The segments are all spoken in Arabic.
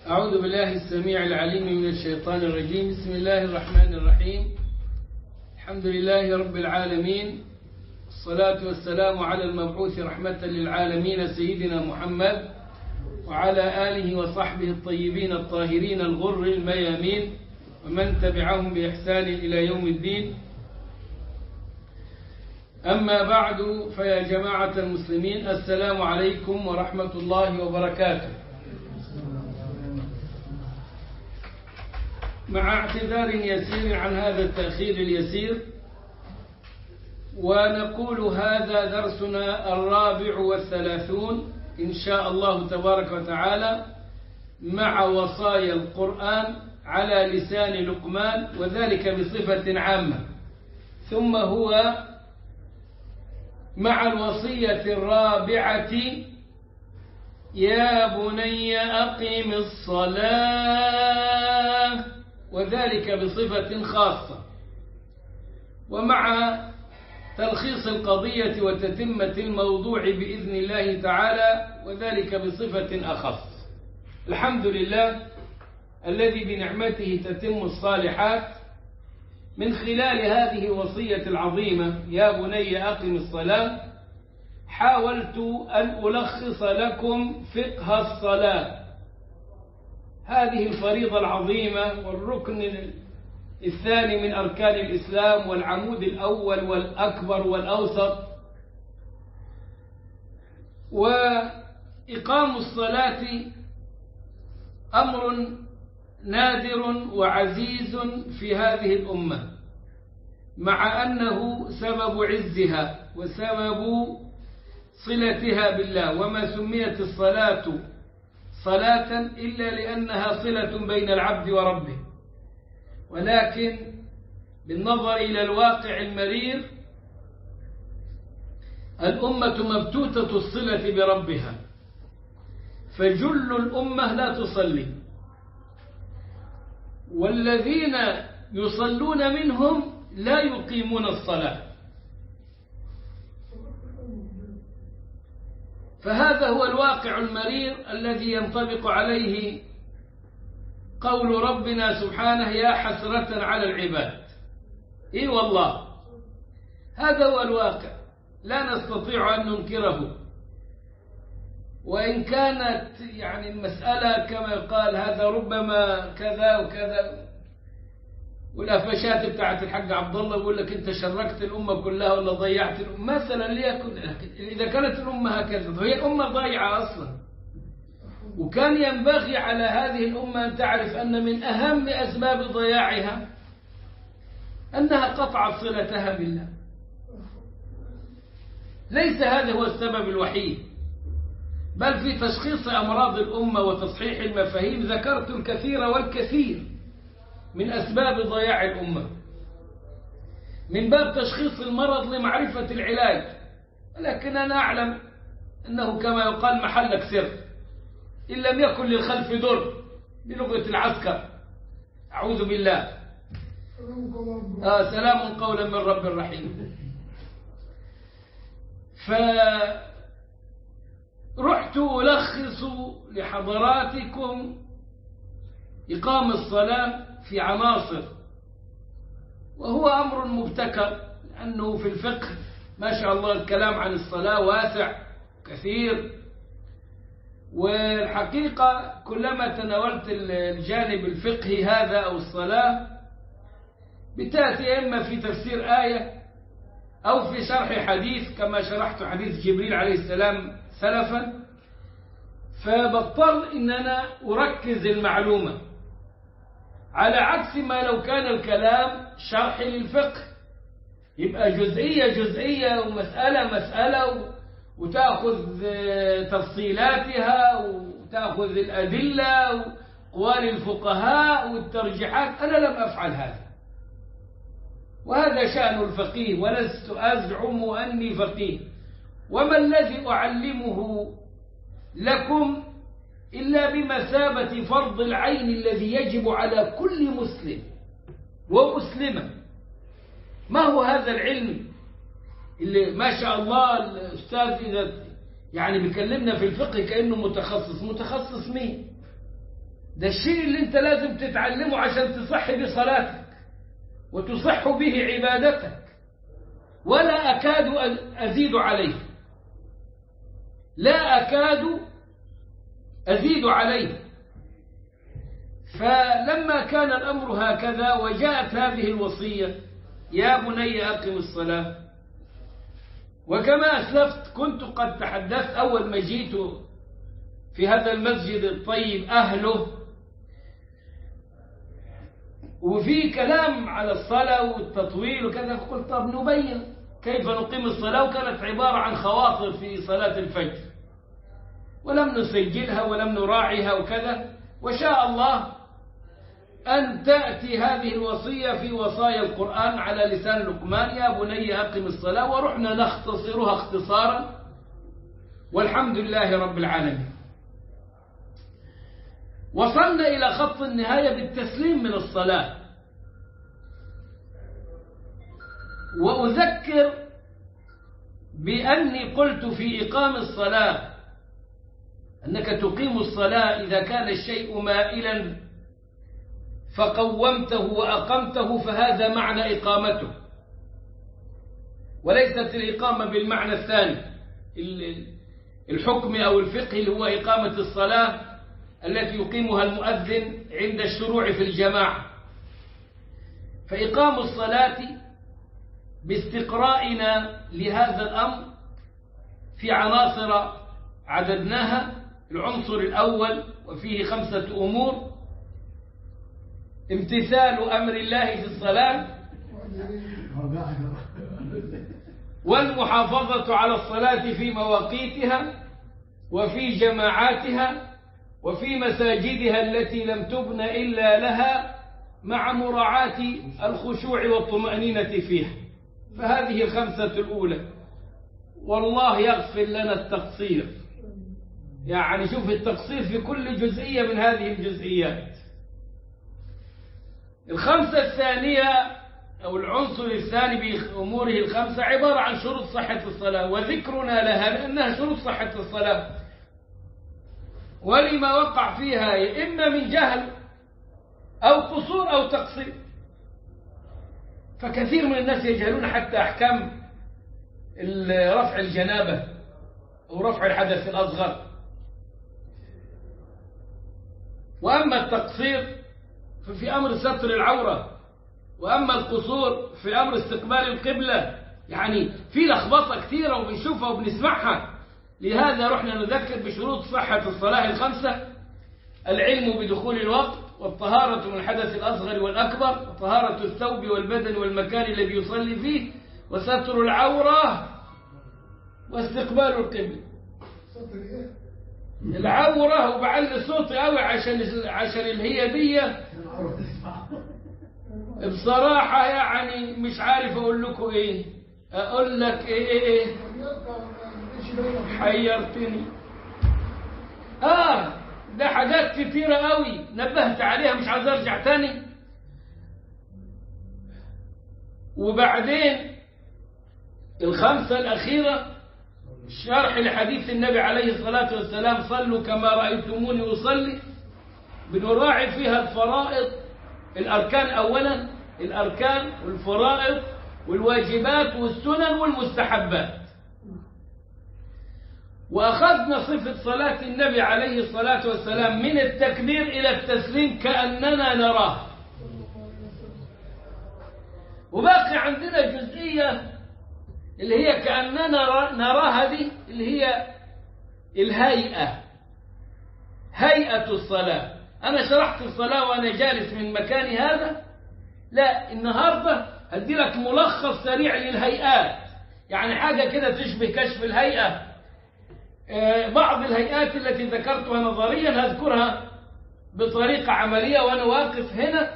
أعوذ بالله السميع العليم من الشيطان الرجيم. بسم الله الرحمن الرحيم. الحمد لله رب العالمين، الصلاة والسلام على المبعوث رحمة للعالمين سيدنا محمد وعلى آله وصحبه الطيبين الطاهرين الغر الميامين ومن تبعهم بإحسان إلى يوم الدين. أما بعد، فيا جماعة المسلمين، السلام عليكم ورحمة الله وبركاته. مع اعتذار يسير عن هذا التأخير اليسير، ونقول هذا درسنا 34 إن شاء الله تبارك وتعالى مع وصايا القرآن على لسان لقمان، وذلك بصفة عامة، ثم هو مع الوصية الرابعة: يا بني أقم الصلاة، وذلك بصفة خاصة، ومع تلخيص القضية وتتمة الموضوع بإذن الله تعالى، وذلك بصفة أخص. الحمد لله الذي بنعمته تتم الصالحات. من خلال هذه الوصية العظيمة يا بني أقم الصلاة، حاولت أن ألخص لكم فقه الصلاة، هذه الفريضة العظيمة والركن الثاني من أركان الإسلام والعمود الأول والأكبر والأوسط. وإقام الصلاة أمر نادر وعزيز في هذه الأمة، مع أنه سبب عزها وسبب صلتها بالله. وما سميت الصلاة صلاة إلا لأنها صلة بين العبد وربه، ولكن بالنظر إلى الواقع المرير الأمة مبتوتة الصلة بربها، فجل الأمة لا تصلي، والذين يصلون منهم لا يقيمون الصلاة. فهذا هو الواقع المرير الذي ينطبق عليه قول ربنا سبحانه: يا حسرة على العباد. إيه والله، هذا هو الواقع، لا نستطيع أن ننكره. وإن كانت المسألة كما قال هذا ربما كذا وكذا، والأفشات بتاعت الحاج عبد الله يقول لك أنت شركت الأمة كلها ولا ضيعت الأمة مثلا. ليكن إذا كانت الأمة هكذا فهي الأمة ضيعة أصلا. وكان ينبغي على هذه الأمة أن تعرف أن من أهم أسباب ضياعها أنها قطعت صلتها بالله. ليس هذا هو السبب الوحيد، بل في تشخيص أمراض الأمة وتصحيح المفاهيم ذكرت الكثير والكثير من أسباب ضياع الأمة، من باب تشخيص المرض لمعرفة العلاج. ولكن أنا أعلم أنه كما يقال محلك سر، إن لم يكن للخلف در، بلغة العسكر. أعوذ بالله. سلام قولا من رب رحيم. فرحت ألخص لحضراتكم إقام الصلاة في عناصر، وهو أمر مبتكر، لأنه في الفقه ما شاء الله الكلام عن الصلاة واسع كثير. والحقيقة كلما تناولت الجانب الفقهي هذا أو الصلاة بتأتي إما في تفسير آية أو في شرح حديث، كما شرحت حديث جبريل عليه السلام سلفا، فبضطر إن أنا أركز المعلومة، على عكس ما لو كان الكلام شرح للفقه يبقى جزئية جزئية ومسألة مسألة، وتأخذ تفصيلاتها وتأخذ الأدلة وقوال الفقهاء والترجيحات. أنا لم أفعل هذا، وهذا شأن الفقيه، ولست أزعم أني فقيه. وما الذي أعلمه لكم إلا بمثابة فرض العين الذي يجب على كل مسلم ومسلمة. ما هو هذا العلم اللي ما شاء الله الأستاذ إذا بيكلمنا في الفقه كأنه متخصص؟ متخصص مين؟ ده الشيء اللي انت لازم تتعلمه عشان تصح به صلاتك وتصح به عبادتك، ولا أكاد أزيد عليه، لا أكاد أزيد عليه. فلما كان الأمر هكذا وجاءت هذه الوصية يا بني أقم الصلاة، وكما أسلفت كنت قد تحدثت أول ما جيت في هذا المسجد الطيب أهله وفي كلام على الصلاة والتطويل وكذا، فقلت طب نبين كيف نقيم الصلاة، وكانت عبارة عن خواطر في صلاة الفجر ولم نسجلها ولم نراعيها وكذا. وشاء الله أن تأتي هذه الوصية في وصايا القرآن على لسان لقمان يا بني أقم الصلاة، ورحنا نختصرها اختصارا والحمد لله رب العالمين. وصلنا إلى خط النهاية بالتسليم من الصلاة. وأذكر بأني قلت في إقام الصلاة أنك تقيم الصلاة إذا كان الشيء مائلا فقومته وأقمته فهذا معنى إقامته، وليست الإقامة بالمعنى الثاني الحكم أو الفقه اللي هو إقامة الصلاة التي يقيمها المؤذن عند الشروع في الجماعة. فإقام الصلاة باستقرائنا لهذا الأمر في عناصر عددناها. العنصر الأول وفيه 5 أمور: امتثال أمر الله في الصلاة، والمحافظة على الصلاة في مواقيتها وفي جماعاتها وفي مساجدها التي لم تبن إلا لها، مع مراعاة الخشوع والطمأنينة فيها. فهذه 5 الأولى، والله يغفر لنا التقصير. يعني شوف التقصير في كل جزئية من هذه الجزئيات. 5 الثانية أو العنصر الثاني بأموره 5 عبارة عن شروط صحة الصلاة، وذكرنا لها لأنها شروط صحة الصلاة، ولما وقع فيها إما من جهل أو قصور أو تقصير. فكثير من الناس يجهلون حتى أحكام رفع الجنابة أو رفع الحدث الأصغر. وأما التقصير ففي أمر ستر العورة، وأما القصور في أمر استقبال القبلة. يعني في لخبطة كثيرة وبنشوفها وبنسمعها. لهذا رحنا نذكر بشروط صحة الصلاة 5: العلم بدخول الوقت، والطهارة من الحدث الأصغر والأكبر، وطهارة الثوب والبدن والمكان الذي يصلي فيه، وستر العورة، واستقبال القبلة. العورة وبعلي صوتي قوي عشان الهيبية بصراحة، يعني مش عارف أقول لكم إيه، أقول لك إيه حيرتني. ده حاجات كتيرة قوي نبهت عليها مش عايز أرجع تاني. وبعدين 5 الأخيرة شرح لحديث النبي عليه الصلاة والسلام صلوا كما رأيتموني أصلي. بنراعي فيها الفرائض، الأركان أولا، الأركان والفرائض والواجبات والسنن والمستحبات. وأخذنا صفة صلاة النبي عليه الصلاة والسلام من التكبير إلى التسليم كأننا نراه. وباقي عندنا جزئية اللي هي كأننا نراها دي، اللي هي الهيئة، هيئة الصلاة. أنا شرحت الصلاة وأنا جالس من مكاني هذا. لا، النهاردة هدي لك ملخص سريع للهيئات، يعني حاجة كده تشبه كشف الهيئة. بعض الهيئات التي ذكرتها نظريا هذكرها بطريقة عملية وأنا واقف هنا،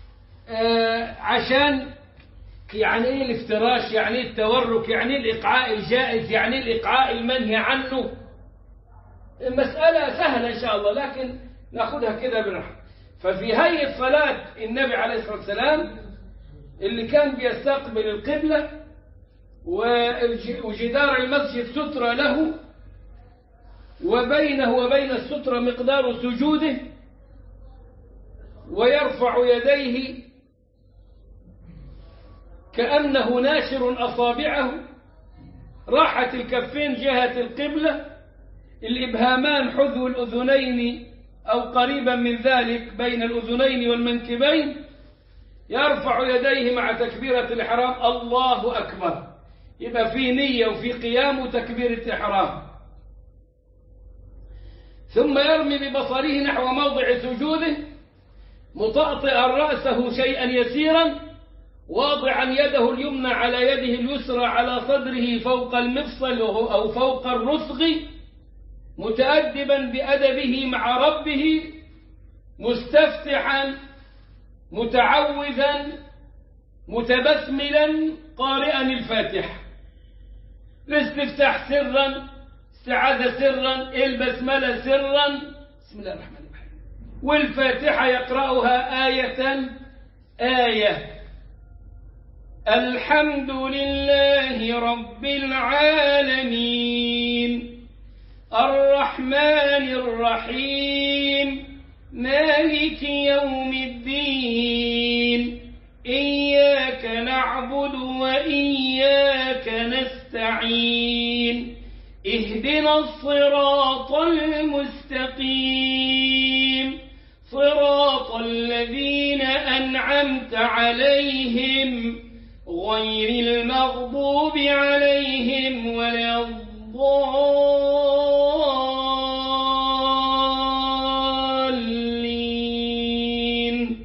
عشان يعني ايه الافتراش، يعني ايه التورك، يعني ايه الإقعاء الجائز، يعني ايه الإقعاء المنهي عنه. المسألة سهلة إن شاء الله، لكن نأخذها كده براحة. ففي هيئة صلاة النبي عليه الصلاة والسلام اللي كان بيستقبل القبلة، وجدار المسجد سترة له، وبينه وبين السترة مقدار سجوده، ويرفع يديه كأنه ناشر أصابعه، راحت الكفين جهة القبلة، الإبهامان حذو الأذنين أو قريبا من ذلك بين الأذنين والمنكبين، يرفع يديه مع تكبيرة الإحرام الله أكبر، يبقى في نية وفي قيام وتكبيرة إحرام. ثم يرمي ببصره نحو موضع سجوده مطأطئا رأسه شيئا يسيرا، واضعا يده اليمنى على يده اليسرى على صدره فوق المفصل أو فوق الرسغ، متأدبا بأدبه مع ربه، مستفتحا متعوذا متبسملا قارئا الفاتحة. الاستفتاح سرا، استعاذة سرا، البسملة سرا، بسم الله الرحمن الرحيم، والفاتحة يقرأها آية آية. الحمد لله رب العالمين الرحمن الرحيم مالك يوم الدين إياك نعبد وإياك نستعين اهدنا الصراط المستقيم صراط الذين أنعمت عليهم غير المغضوب عليهم ولا الضالين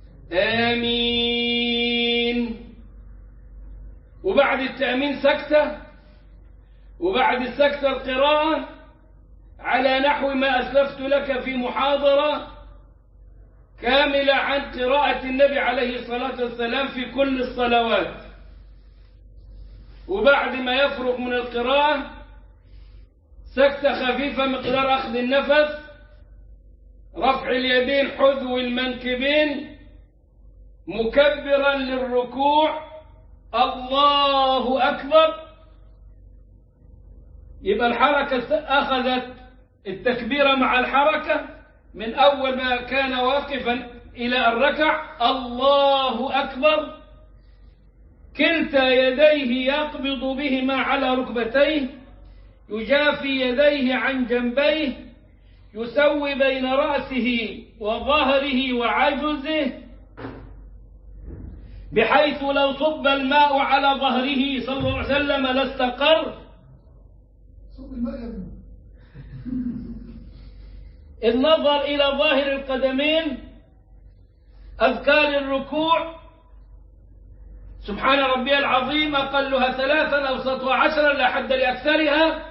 آمين. وبعد التأمين سكتة، وبعد السكتة القراءة على نحو ما أسلفت لك في محاضرة كاملة عن قراءة النبي عليه الصلاة والسلام في كل الصلوات. وبعد ما يفرغ من القراءة سكتة خفيفة مقدار أخذ النفس، رفع اليدين حذو المنكبين، مكبرا للركوع الله أكبر. يبقى الحركة أخذت التكبير مع الحركة من أول ما كان واقفا إلى الركع الله أكبر، كلتا يديه يقبض بهما على ركبتيه، يجافي يديه عن جنبيه، يسوي بين رأسه وظهره وعجزه، بحيث لو صب الماء على ظهره صلى الله عليه وسلم لاستقر. النظر إلى ظاهر القدمين، أذكار الركوع سبحان ربي العظيم أقلها 3 أوسطها 10 لا حد لأكثرها،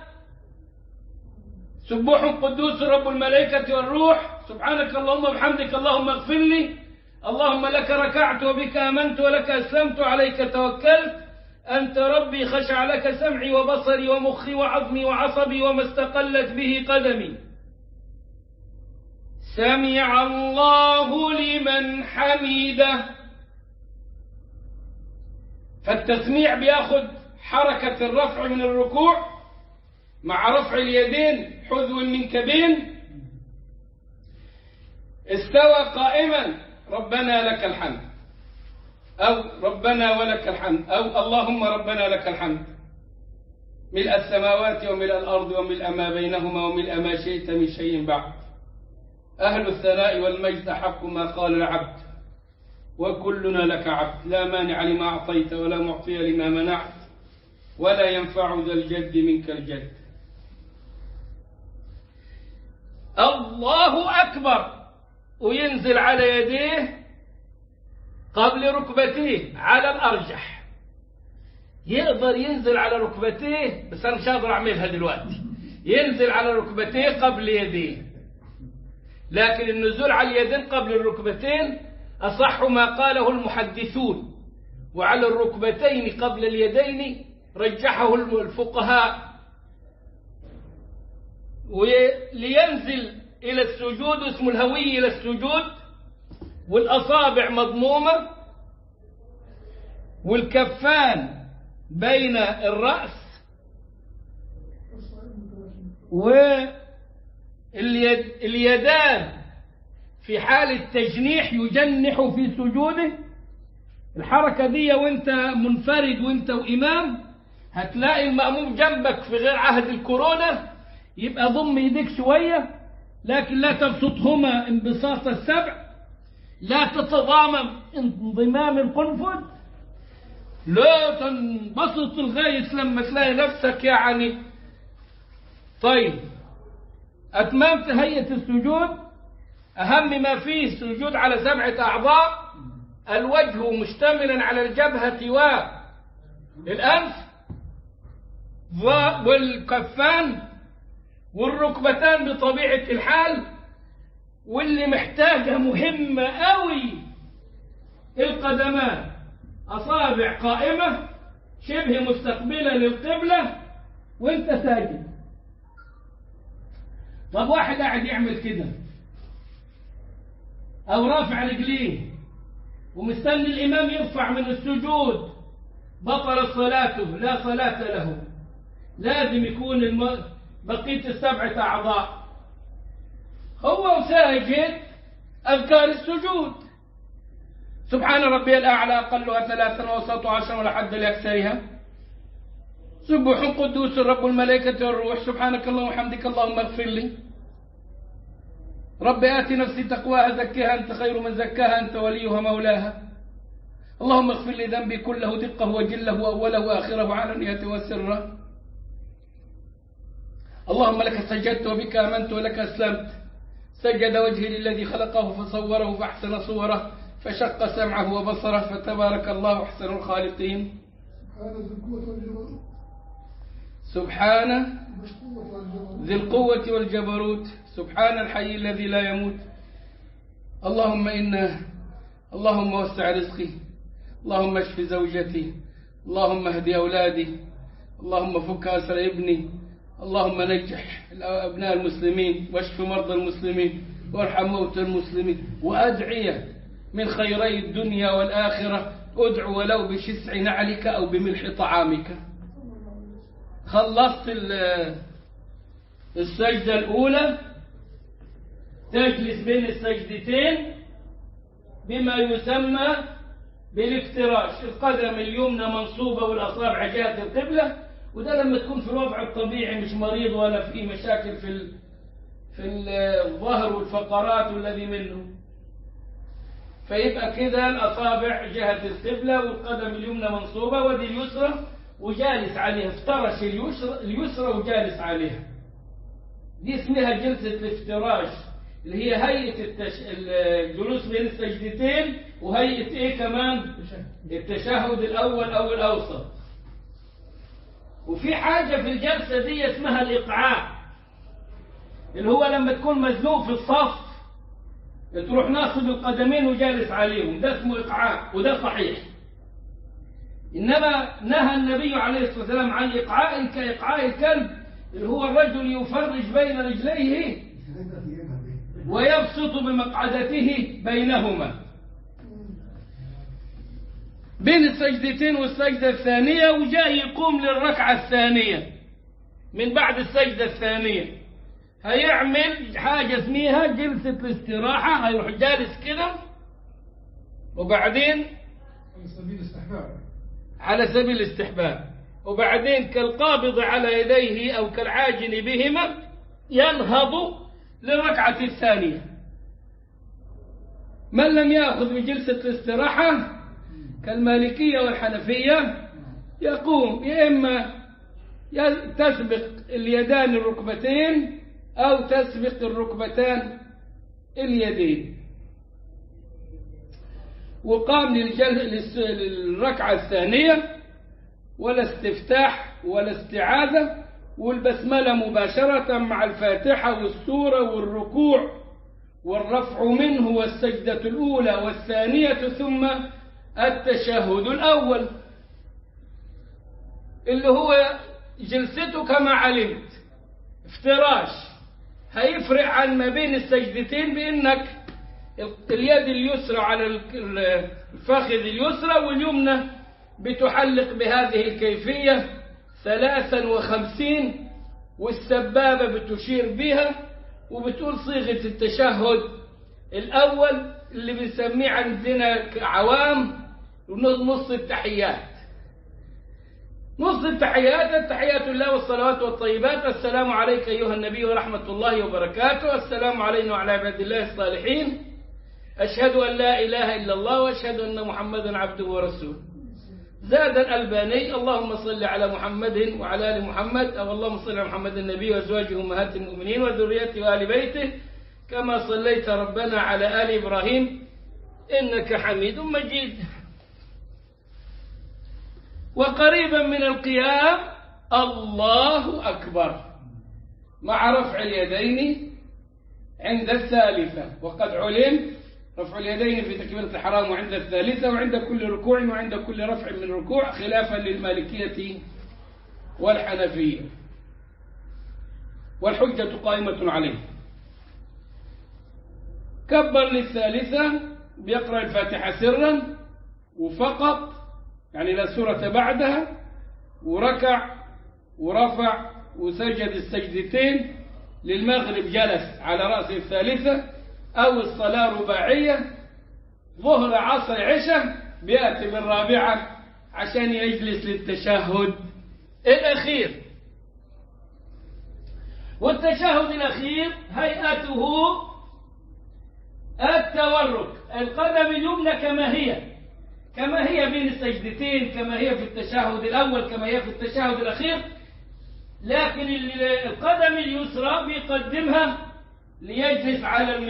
سبوح قدوس رب الملائكة والروح، سبحانك اللهم وبحمدك اللهم اغفر لي، اللهم لك ركعت وبك آمنت ولك أسلمت عليك توكلت، أنت ربي خشع لك سمعي وبصري ومخي وعظمي وعصبي وما استقلت به قدمي. سمع الله لمن حمده. فالتسميع بياخذ حركة الرفع من الركوع مع رفع اليدين حذو المنكبين. استوى قائما ربنا لك الحمد، أو ربنا ولك الحمد، أو اللهم ربنا لك الحمد ملء السماوات وملء الأرض وملء ما بينهما وملء ما شئت من شيء بعد. أهل الثناء والمجد حق ما قال العبد وكلنا لك عبد، لا مانع لما أعطيت ولا معطي لما منعت ولا ينفع ذا الجد منك الجد. الله أكبر، وينزل على يديه قبل ركبتيه على الأرجح. يقدر ينزل على ركبتيه، بس أنا مش هقدر أعملها دلوقتي، ينزل على ركبتيه قبل يديه، لكن النزول على اليدين قبل الركبتين أصح ما قاله المحدثون، وعلى الركبتين قبل اليدين رجحه الفقهاء. ولينزل إلى السجود، اسم الهوي إلى السجود، والأصابع مضمومة والكفان بين الرأس، واليدان في حال التجنيح يجنح في سجوده. الحركة دي وانت منفرد وانت وإمام هتلاقي المأموم جنبك في غير عهد الكورونا، يبقى ضم يديك شوية لكن لا تبسطهما انبساط السبع، لا تتضامن انضمام القنفذ، لا تنبسط لغاية لما تلاقي نفسك يعني. طيب أتممت هيئة السجود. أهم ما فيه السجود على 7 أعضاء: الوجه مشتملا على الجبهة والأنف والكفان والركبتان بطبيعة الحال، واللي محتاجة مهمة قوي القدمان، أصابع قائمة شبه مستقبلة للقبلة وانت ساجد. طب واحد قاعد يعمل كده أو رافع رجليه ومستني الإمام يرفع من السجود، بطلت صلاته، لا صلاة له. لازم يكون بقية 7 أعضاء هو ساجد أذكار السجود: سبحان ربي الأعلى أقلها 3 وسطها 10 ولا حد لأكثرها، سبح قدوس رب الملائكة والروح، سبحانك اللهم وحمدك اللهم اغفر لي، رب آت نفسي تقواها زكها أنت خير من زكاها أنت وليها مولاها، اللهم اغفر لي ذنبي كله دقه وجله وأوله وآخره وعلانيته وسره، اللهم لك سجدت وبك آمنت ولك أسلمت، سجد وجهي للذي خلقه فصوره فأحسن صوره فشق سمعه وبصره فتبارك الله أحسن الخالقين. سبحان ذي القوة والجبروت، سبحان الحي الذي لا يموت. اللهم وسع رزقي، اللهم اشف زوجتي، اللهم اهد أولادي، اللهم فك أسر ابني، اللهم نجح أبناء المسلمين واشف مرضى المسلمين وارحم موتى المسلمين. وأدعية من خيري الدنيا والآخرة، ادعو ولو بشسع نعلك أو بملح طعامك. خلصت السجدة الأولى، تجلس بين السجدتين بما يسمى بالافتراش، القدم اليمنى منصوبة والأصابع جهة القبلة، وده لما تكون في الوضع الطبيعي مش مريض ولا في مشاكل في الظهر والفقرات والذي منه. فيبقى كده الأصابع جهة القبلة والقدم اليمنى منصوبة ودي اليسرى وجالس عليها، افترش اليسرى وجالس عليها. دي اسمها جلسة الافتراش، اللي هي هيئة الجلوس بين السجدتين، وهيئة ايه كمان؟ التشهد الأول أو الأوسط. وفي حاجة في الجلسة دي اسمها الإقعاء، اللي هو لما تكون مزنوق في الصف تروح ناصب القدمين وجالس عليهم، ده اسمه إقعاء وده صحيح. إنما نهى النبي عليه الصلاة والسلام عن إقعاء كإقعاء الكلب، اللي هو الرجل يفرج بين رجليه ويبسط بمقعدته بينهما بين السجدتين والسجدة الثانية، وجاي يقوم للركعة الثانية من بعد السجدة الثانية هيعمل حاجة اسمها جلسة الاستراحة، هيروح جالس كده وبعدين على سبيل الاستحباب، وبعدين كالقابض على يديه أو كالعاجن بهما ينهض للركعة الثانية. من لم يأخذ من جلسة الاستراحة كالمالكية والحنفية يقوم، يا إما تسبق اليدان الركبتين أو تسبق الركبتان اليدين. وقام للركعة الثانية ولا استفتاح ولا استعاذة، والبسملة مباشرة مع الفاتحة والسورة والركوع والرفع منه والسجدة الأولى والثانية ثم التشهد الأول، اللي هو جلسته كما علمت افتراش. هيفرق عن ما بين السجدتين بأنك اليد اليسرى على الفخذ اليسرى واليمنى بتحلق بهذه الكيفية 53، والسبابة بتشير بها وبتقول صيغة التشهد الأول اللي بنسميه عندنا عوام نص التحيات. نص التحيات: التحيات لله والصلوات والطيبات، السلام عليك أيها النبي ورحمة الله وبركاته، السلام علينا وعلى عباد الله الصالحين، أشهد أن لا إله إلا الله وأشهد أن محمدا عبده ورسوله. زاد الألباني: اللهم صل على محمد وعلى آل محمد، أو اللهم صل على محمد النبي وأزواجه أمهات المؤمنين وذريته وآل بيته كما صليت ربنا على آل إبراهيم إنك حميد مجيد. وقريبا من القيام: الله أكبر، مع رفع اليدين عند الثالثة، وقد علم رفع اليدين في تكبيرة الإحرام وعند الثالثة وعند كل ركوع وعند كل رفع من ركوع، خلافا للمالكية والحنفية، والحجة قائمة عليه. كبر للثالثة بيقرأ الفاتحة سرا وفقط، يعني لا سورة بعدها، وركع ورفع وسجد السجدتين. للمغرب جلس على رأس الثالثة، أو الصلاة رباعية، ظهر عصر عشاء بيأتي بالرابعة عشان يجلس للتشهد الأخير. والتشهد الأخير هيئته التورك، القدم اليمنى كما هي بين السجدتين، كما هي في التشهد الأول، كما هي في التشهد الأخير، لكن القدم اليسرى بيقدمها ليجلس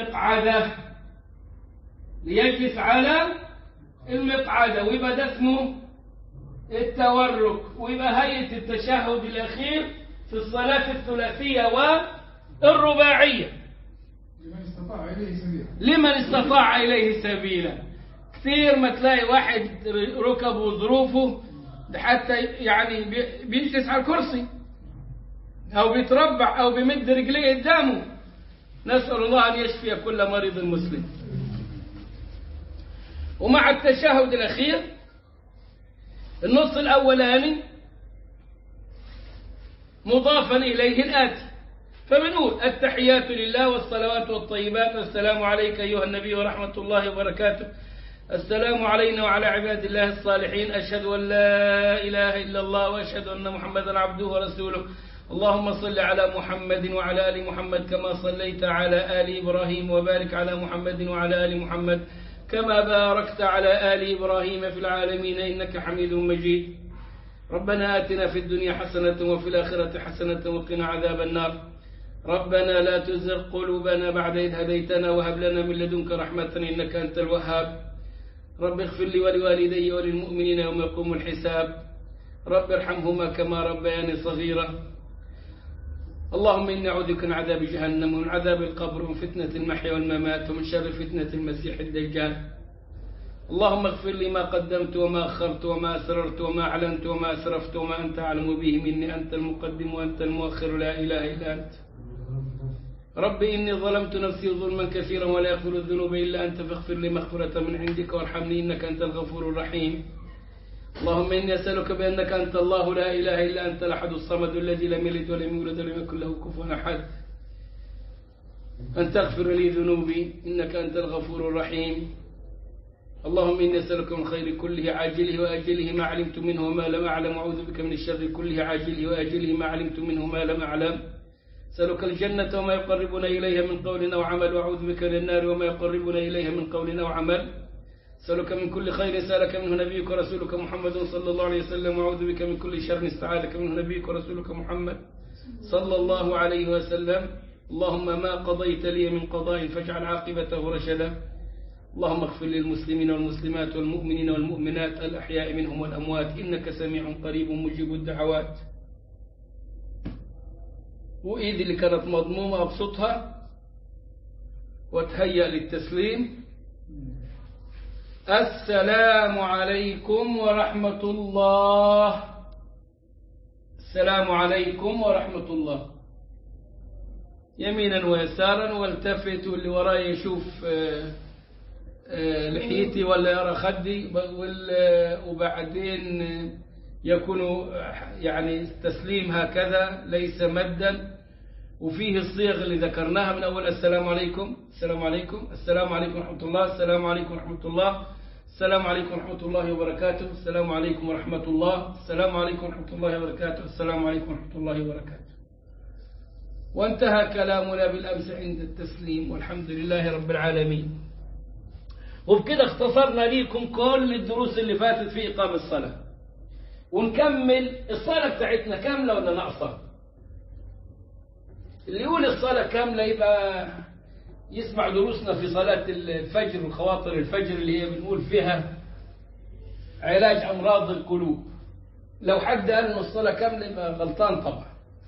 على المقعدة، ويبقى ده اسمه التورك، ويبقى هيئة التشهد الأخير في الصلاة الثلاثية والرباعية لمن استطاع إليه سبيلا. كثير ما تلاقي واحد ركبه ظروفه حتى يعني بيجلس على الكرسي أو بيتربع أو بيمد رجليه قدامه. نسأل الله أن يشفي كل مريض مسلم. ومع التشهد الأخير النص الأولاني مضافا إليه الآتي، فبنقول: التحيات لله والصلوات والطيبات، السلام عليك أيها النبي ورحمة الله وبركاته، السلام علينا وعلى عباد الله الصالحين، أشهد أن لا إله إلا الله وأشهد أن محمدا عبده ورسوله، اللهم صل على محمد وعلى آل محمد كما صليت على آل إبراهيم، وبارك على محمد وعلى آل محمد كما باركت على آل إبراهيم في العالمين إنك حميد مجيد. ربنا آتنا في الدنيا حسنة وفي الآخرة حسنة وقنا عذاب النار. ربنا لا تزغ قلوبنا بعد إذ هديتنا وهب لنا من لدنك رحمة إنك أنت الوهاب. رب اغفر لي ولوالدي وللمؤمنين يوم يقوم الحساب. رب ارحمهما كما ربياني صغيرا. اللهم إني أعوذ بك من عذاب جهنم ومن عذاب القبر ومن فتنة المحيا والممات ومن شر فتنة المسيح الدجال. اللهم اغفر لي ما قدمت وما أخرت وما أسررت وما أعلنت وما أسرفت وما أنت أعلم به مني، أنت المقدم وأنت المؤخر لا إله إلا أنت. رب إني ظلمت نفسي ظلما كثيرا ولا يغفر الذنوب إلا أنت، فاغفر لي مغفرة من عندك وارحمني إنك أنت الغفور الرحيم. اللهم إني أسألك بأنك أنت الله لا إله إلا أنت الأحد الصمد الذي لم يلد ولم يولد ولم يكن له كفوا أحد، أن تغفر لي ذنوبي إنك أنت الغفور الرحيم. اللهم إني أسألك من خير كله عاجله وآجله ما علمت منه وما لم أعلم، وأعوذ بك من الشر كله عاجله وآجله ما علمت منه وما لم أعلم. أسألك الجنة وما يقربنا إليها من قول أو عمل، وأعوذ بك من النار وما يقربنا إليها من قول أو عمل. أسألك من كل خير سألك منه نبيك ورسولك محمد صلى الله عليه وسلم، وأعوذ بك من كل شر استعاذك منه نبيك ورسولك محمد صلى الله عليه وسلم. اللهم ما قضيت لي من قضاء فاجعل عاقبته رشدا. اللهم اغفر للمسلمين والمسلمات والمؤمنين والمؤمنات الأحياء منهم والأموات إنك سميع قريب مجيب الدعوات. وإيدي اللي كانت مضمومة أبسطها وتهيأ للتسليم. السلام عليكم ورحمة الله. السلام عليكم ورحمة الله. يمينا ويسارا، والتفت واللي وراي يشوف لحيتي ولا يرى خدي، وبعدين يكون يعني التسليم هكذا ليس مدا، وفيه الصيغ اللي ذكرناها من أول السلام عليكم، السلام عليكم، السلام عليكم ورحمة الله، السلام عليكم ورحمة الله، السلام عليكم ورحمة الله وبركاته، السلام عليكم ورحمة الله، السلام عليكم ورحمة الله وبركاته، السلام عليكم ورحمة الله وبركاته. وانتهى كلامنا بالأمس عند التسليم، والحمد لله رب العالمين. وبكده اختصرنا ليكم كل الدروس اللي فاتت في إقام الصلاة، ونكمل الصلاة بتاعتنا كاملة ولا ناقصة؟ اللي يقول الصلاة كاملة يبقى يسمع دروسنا في صلاة الفجر وخواطر الفجر اللي هي بنقول فيها علاج أمراض القلوب. لو حد قال إن الصلاة كاملة يبقى غلطان طبعا.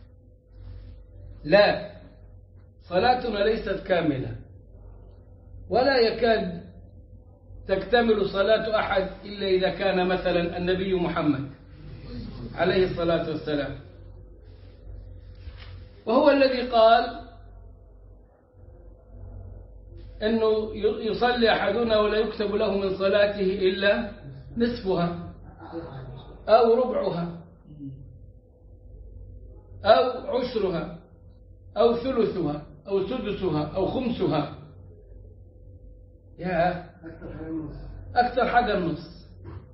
لا، صلاتنا ليست كاملة، ولا يكاد تكتمل صلاة أحد إلا إذا كان مثلا النبي محمد عليه الصلاة والسلام، وهو الذي قال أنه يصلي أحدنا ولا يكتب له من صلاته إلا نصفها أو ربعها أو عشرها أو ثلثها أو سدسها أو خمسها. يا أكثر حاجة النص.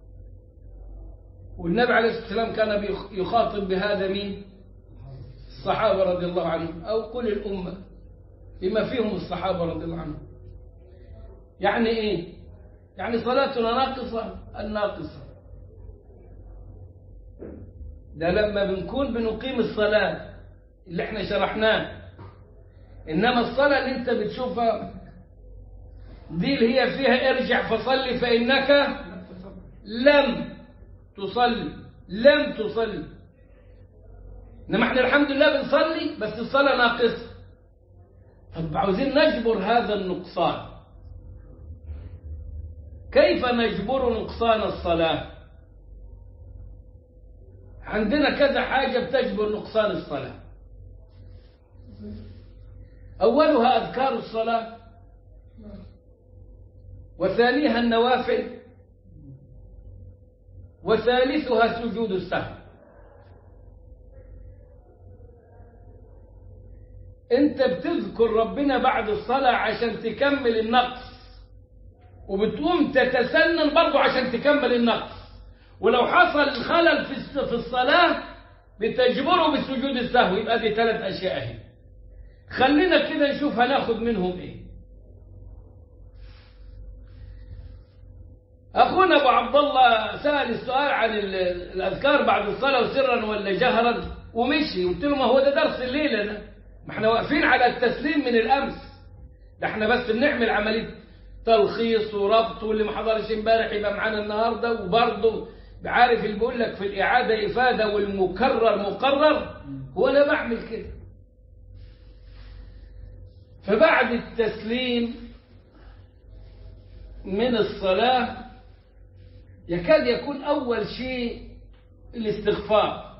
والنبي عليه الصلاة والسلام كان يخاطب بهذا مين؟ الصحابة رضي الله عنهم، أو كل الأمة بما فيهم الصحابة رضي الله عنهم. يعني إيه؟ يعني صلاتنا ناقصة الناقصة. ده لما بنكون بنقيم الصلاة اللي احنا شرحناه. إنما الصلاة اللي انت بتشوفها دي اللي هي فيها ارجع فصلي فإنك لم تصلي، لم تصلي. إنما احنا الحمد لله بنصلي بس الصلاة ناقصة. طب عاوزين نجبر هذا النقصان. كيف نجبر نقصان الصلاة؟ عندنا كذا حاجة بتجبر نقصان الصلاة. أولها أذكار الصلاة، وثانيها النوافل، وثالثها سجود السهو. أنت بتذكر ربنا بعد الصلاة عشان تكمل النقص، وبتقوم تتسنن برضه عشان تكمل النقص. ولو حصل خلل في الصلاة بتجبره بسجود السهو. يبقى دي 3 أشياء اهي. خلينا كده نشوف هناخد منهم ايه. أخونا أبو عبد الله سأل السؤال عن الأذكار بعد الصلاة وسرا ولا جهرا ومشي. قلت له ما هو ده درس الليلة ده، ما احنا واقفين على التسليم من الأمس. ده احنا بس بنعمل عملية تلخيص وربط، واللي ما حضرش امبارح يبقى معانا النهارده. وبرضه عارف اللي بيقول لك في الإعادة إفادة والمكرر مقرر، هو أنا بعمل كده. فبعد التسليم من الصلاة يكاد يكون أول شيء الاستغفار.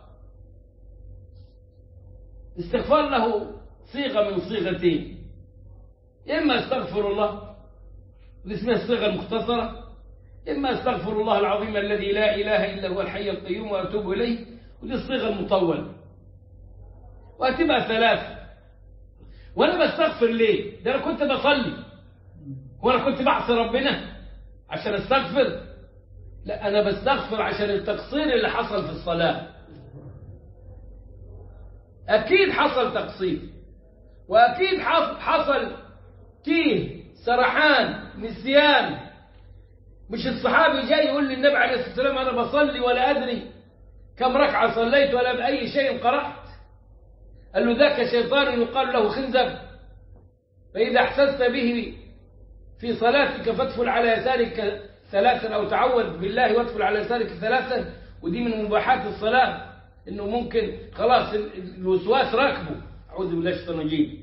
الاستغفار له صيغة من صيغتين، إما استغفر الله ودي اسمها الصيغة المختصرة، إما استغفر الله العظيم الذي لا إله إلا هو الحي القيوم وأتوب إليه، ودي الصيغة المطولة. وهتبقى 3. وأنا بستغفر ليه؟ ده أنا كنت بصلي، وأنا كنت بعصي ربنا عشان استغفر؟ لا، أنا بستغفر عشان التقصير اللي حصل في الصلاة. أكيد حصل تقصير، وأكيد حصل تيه، سرحان، نسيان. مش الصحابي جاي يقول للنبي عليه الصلاة والسلام أنا بصلي ولا أدري كم ركعة صليت ولا بأي شيء قرأت. قال له ذاك شيطان يقال له خنزب، فإذا أحسست به في صلاتك فادفل على يسارك 3 أو تعوذ بالله وادفل على يسارك 3. ودي من مباحات الصلاة، إنه ممكن خلاص الوسواس راكبه. أعوذ بالله الشيطان الرجيم.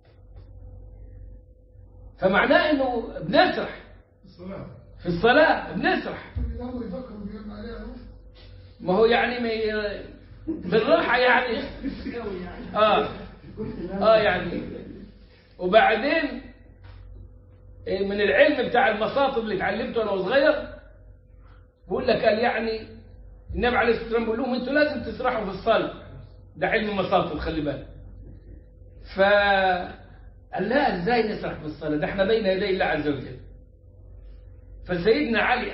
فمعناه إنه بنسرح في الصلاة، بنسرح. ما هو يعني بالراحة يعني يعني. وبعدين من العلم بتاع المصاطب اللي اتعلمته أنا وصغير، بقول لك قال يعني النبي عليه الصلاة والسلام بيقول لهم أنتوا لازم تسرحوا في الصلاة. ده علم مصاطب، خلي بالك. فقال لا ازاي نسرح في الصلاة، ده احنا بين يدي الله عز وجل. فسيدنا علي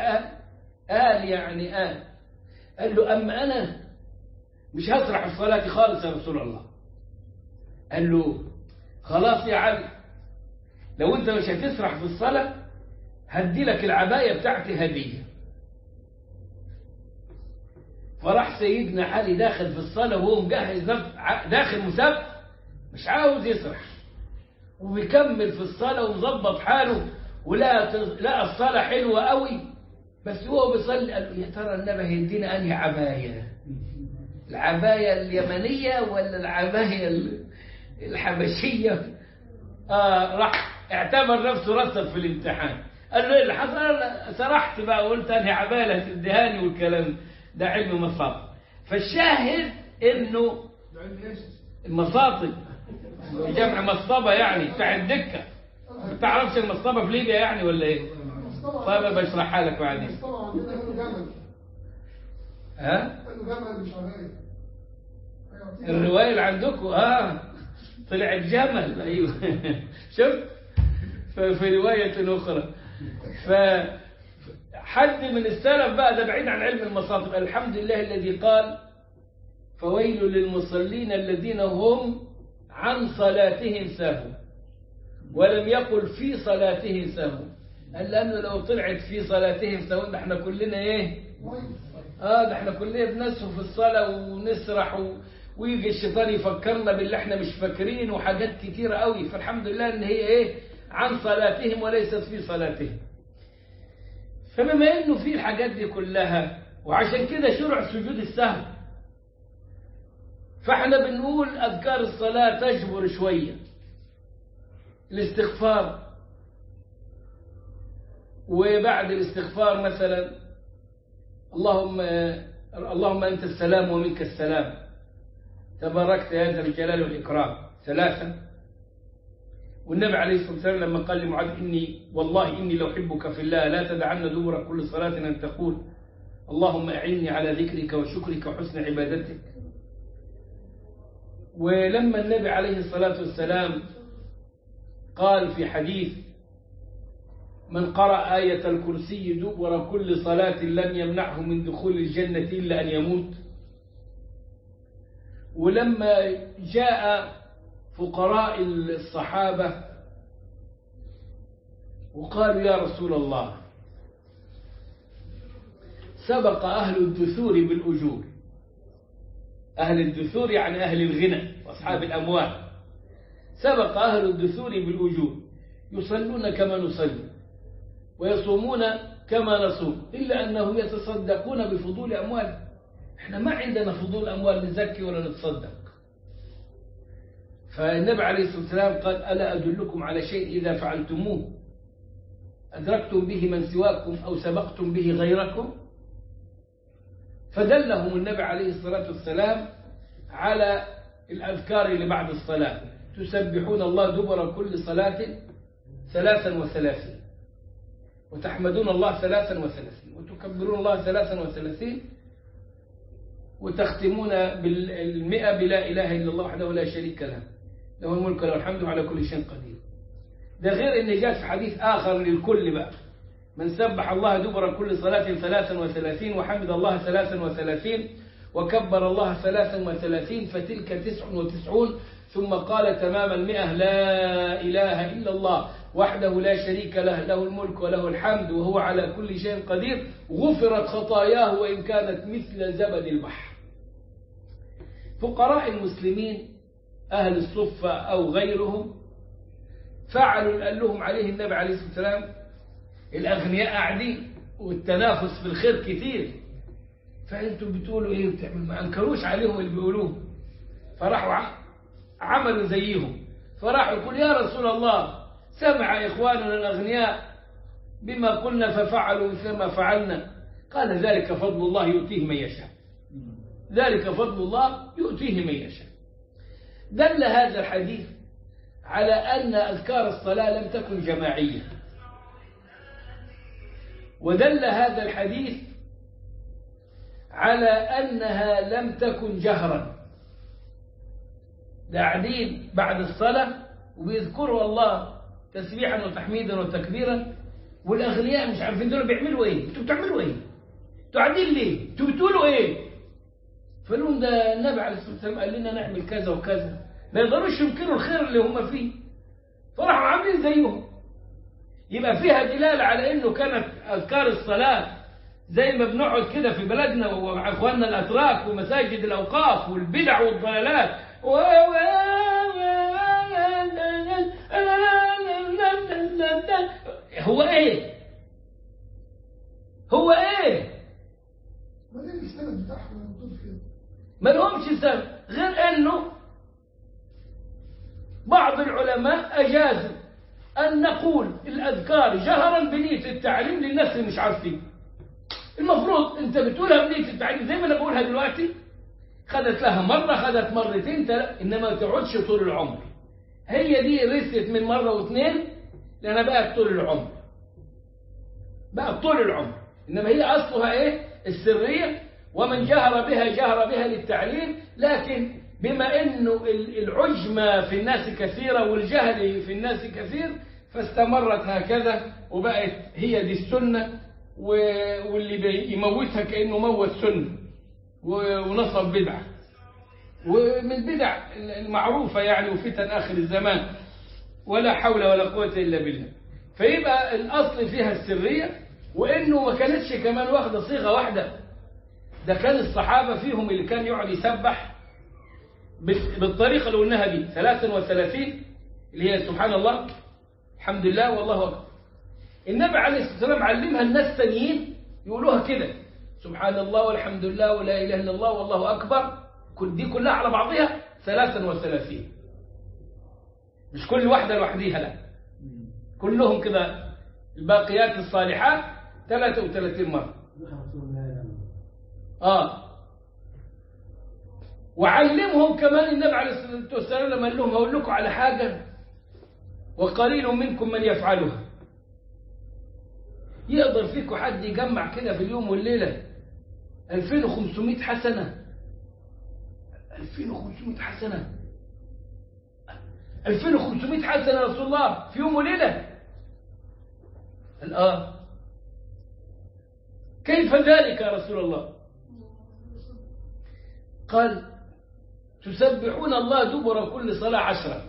قال له أما أنا مش هسرح في صلاتي خالص يا رسول الله. قال له خلاص يا علي، لو أنت مش هتسرح في الصلاة هدي لك العباية بتاعتي هدية. فراح سيدنا علي داخل في الصلاة وهو مجهز داخل مسابق مش عاوز يسرح، وبيكمل في الصلاة ومظبط حاله، ولا الصلاة حلوة قوي، بس هو بيصلي قال له يا ترى النبي هيدينا أنهي عباية، العباية اليمنية ولا العباية الحبشية؟ راح اعتبر نفسه رسب في الامتحان. قال له ايه اللي حصل؟ سرحت بقى وقلت انهي عباية هتديهاني والكلام ده علم مصاطب. فالشاهد انه المصاطب جمع مصطبة يعني بتاع الدكة. ما تعرفش المصطبة في ليبيا يعني ولا ايه؟ طيب بشرحها لك بعدين. ها؟ الرواية اللي عندكم طلع الجمل. ايوه شفت؟ في رواية أخرى. فحد من السلف بقى ده بعيد عن علم المصاطب، الحمد لله الذي قال فويل للمصلين الذين هم عن صلاتهم ساهون، ولم يقل في صلاتهم ساهون. قال لأنه لو طلعت في صلاتهم ساهون ده احنا كلنا ايه؟ ده احنا كلنا بنسهو في الصلاة ونسرح ويجي الشيطان يفكرنا باللي احنا مش فاكرين وحاجات كتيرة قوي. فالحمد لله ان هي ايه؟ عن صلاتهم وليست في صلاتهم. فبما انه في الحاجات دي كلها، وعشان كده شرع سجود السهو، فاحنا بنقول اذكار الصلاة تجبر شوية الاستغفار، وبعد الاستغفار مثلا اللهم انت السلام ومنك السلام تباركت يا ذا الجلال والإكرام 3. والنبي عليه الصلاة والسلام لما قال لمعاذ والله إني لأحبك في الله لا تدعن دبر كل صلاة أن تقول اللهم أعني على ذكرك وشكرك وحسن عبادتك. ولما النبي عليه الصلاة والسلام قال في حديث من قرأ آية الكرسي دبر كل صلاة لم يمنعه من دخول الجنة إلا أن يموت. ولما جاء فقراء الصحابة وقالوا يا رسول الله سبق أهل الدثور بالأجور، أهل الدثور يعني أهل الغنى وأصحاب الأموال، سبق أهل الدثور بالأجور يصلون كما نصلي ويصومون كما نصوم إلا أنهم يتصدقون بفضول أموالهم. احنا ما عندنا فضول أموال نزكي ولا نتصدق. فالنبي عليه الصلاة والسلام قال ألا أدلكم على شيء إذا فعلتموه أدركتم به من سواكم أو سبقتم به غيركم؟ فدلهم النبي عليه الصلاة والسلام على الأذكار اللي بعد الصلاة: تسبحون الله دبر كل صلاة 33 وتحمدون الله 33 وتكبرون الله 33 وتختمون بالمئة بلا إله إلا الله وحده لا شريك له له الملك وله الحمد على كل شيء قدير. ده غير ان جاء في حديث آخر للكل بقى: من سبح الله دبر كل صلاة 33 وحمد الله 33 وكبر الله 33 فتلك 99. ثم قال تمام 100: لا إله إلا الله وحده لا شريك له له الملك وله الحمد وهو على كل شيء قدير غفرت خطاياه وإن كانت مثل زبد البحر. فقراء المسلمين أهل الصفة أو غيرهم فعلوا قال لهم عليه النبي عليه الصلاة والسلام: الأغنياء قاعدين والتنافس في الخير كتير، فأنتم بتقولوا إيه وبتعملوا؟ ما أنكروش عليهم اللي بيقولوه، فراحوا عملوا زيهم، فراحوا يقول يا رسول الله سمع إخواننا الأغنياء بما قلنا ففعلوا مثل ما فعلنا. قال: ذلك فضل الله يؤتيه من يشاء، ذلك فضل الله يؤتيه من يشاء. دل هذا الحديث على أن أذكار الصلاة لم تكن جماعية، ودل هذا الحديث على أنها لم تكن جهرا، ده قاعدين بعد الصلاة وبيذكروا الله تسبيحا وتحميدا وتكبيرا، والأغنياء مش عارفين دول بيعملوا إيه. أنتوا بتعملوا إيه؟ أنتوا قاعدين ليه؟ أنتوا بتقولوا إيه؟ فلهم ده النبي عليه الصلاة والسلام قال لنا نعمل كذا وكذا، ما يقدروش ينكروا الخير اللي هم فيه، فراحوا عاملين زيهم. يبقى فيها دلالة على إنه كانت أذكار الصلاة زي ما بنقعد كده في بلدنا ومع إخواننا الأتراك ومساجد الأوقاف والبدع والضلالات هو إيه؟ هو إيه؟ ما لهمش سبب غير إنه بعض العلماء أجازوا أن نقول الأذكار جهرا بنية التعليم للناس اللي مش عارفين. المفروض أنت بتقولها بنية التعليم زي ما أنا بقولها دلوقتي، خدت لها مرة، خدت مرتين، إنما ما تقعدش طول العمر. هي دي رست من مرة واثنين لأنها بقت طول العمر، بقت طول العمر. إنما هي أصلها إيه؟ السرية، ومن جهر بها جهر بها للتعليم. لكن بما إنه العجمة في الناس كثيرة والجهل في الناس كثير، فاستمرت هكذا وبقت هي دي السنة، واللي بيموتها كأنه موت سنة ونصب بدعة، ومن البدع المعروفة يعني، وفتن آخر الزمان، ولا حول ولا قوة إلا بالله. فيبقى الأصل فيها السرية، وإنه ما كانتش كمان واخدة صيغة واحدة. ده كان الصحابة فيهم اللي كان يقعد يسبح بالطريقة اللي قلناها دي 33 اللي هي سبحان الله الحمد لله والله أكبر. النبي عليه الصلاة والسلام علمها الناس الثانيين يقولوها كده، سبحان الله والحمد لله ولا إله إلا الله والله أكبر، دي كلها على بعضها 33، مش كل واحدة لوحديها، لا كلهم كده. الباقيات الصالحات 33 مرة. وعلمهم كمان النبي عليه الصلاة والسلام لما قال لهم هقول لكم على حاجة وقليل منكم من يفعلها. يقدر فيكم حد يجمع كده في اليوم والليلة 2500 حسنة؟ 2500 حسنة، 2500 حسنة يا رسول الله في يوم وليلة؟ كيف ذلك يا رسول الله؟ قال تسبحون الله دبر كل صلاة 10،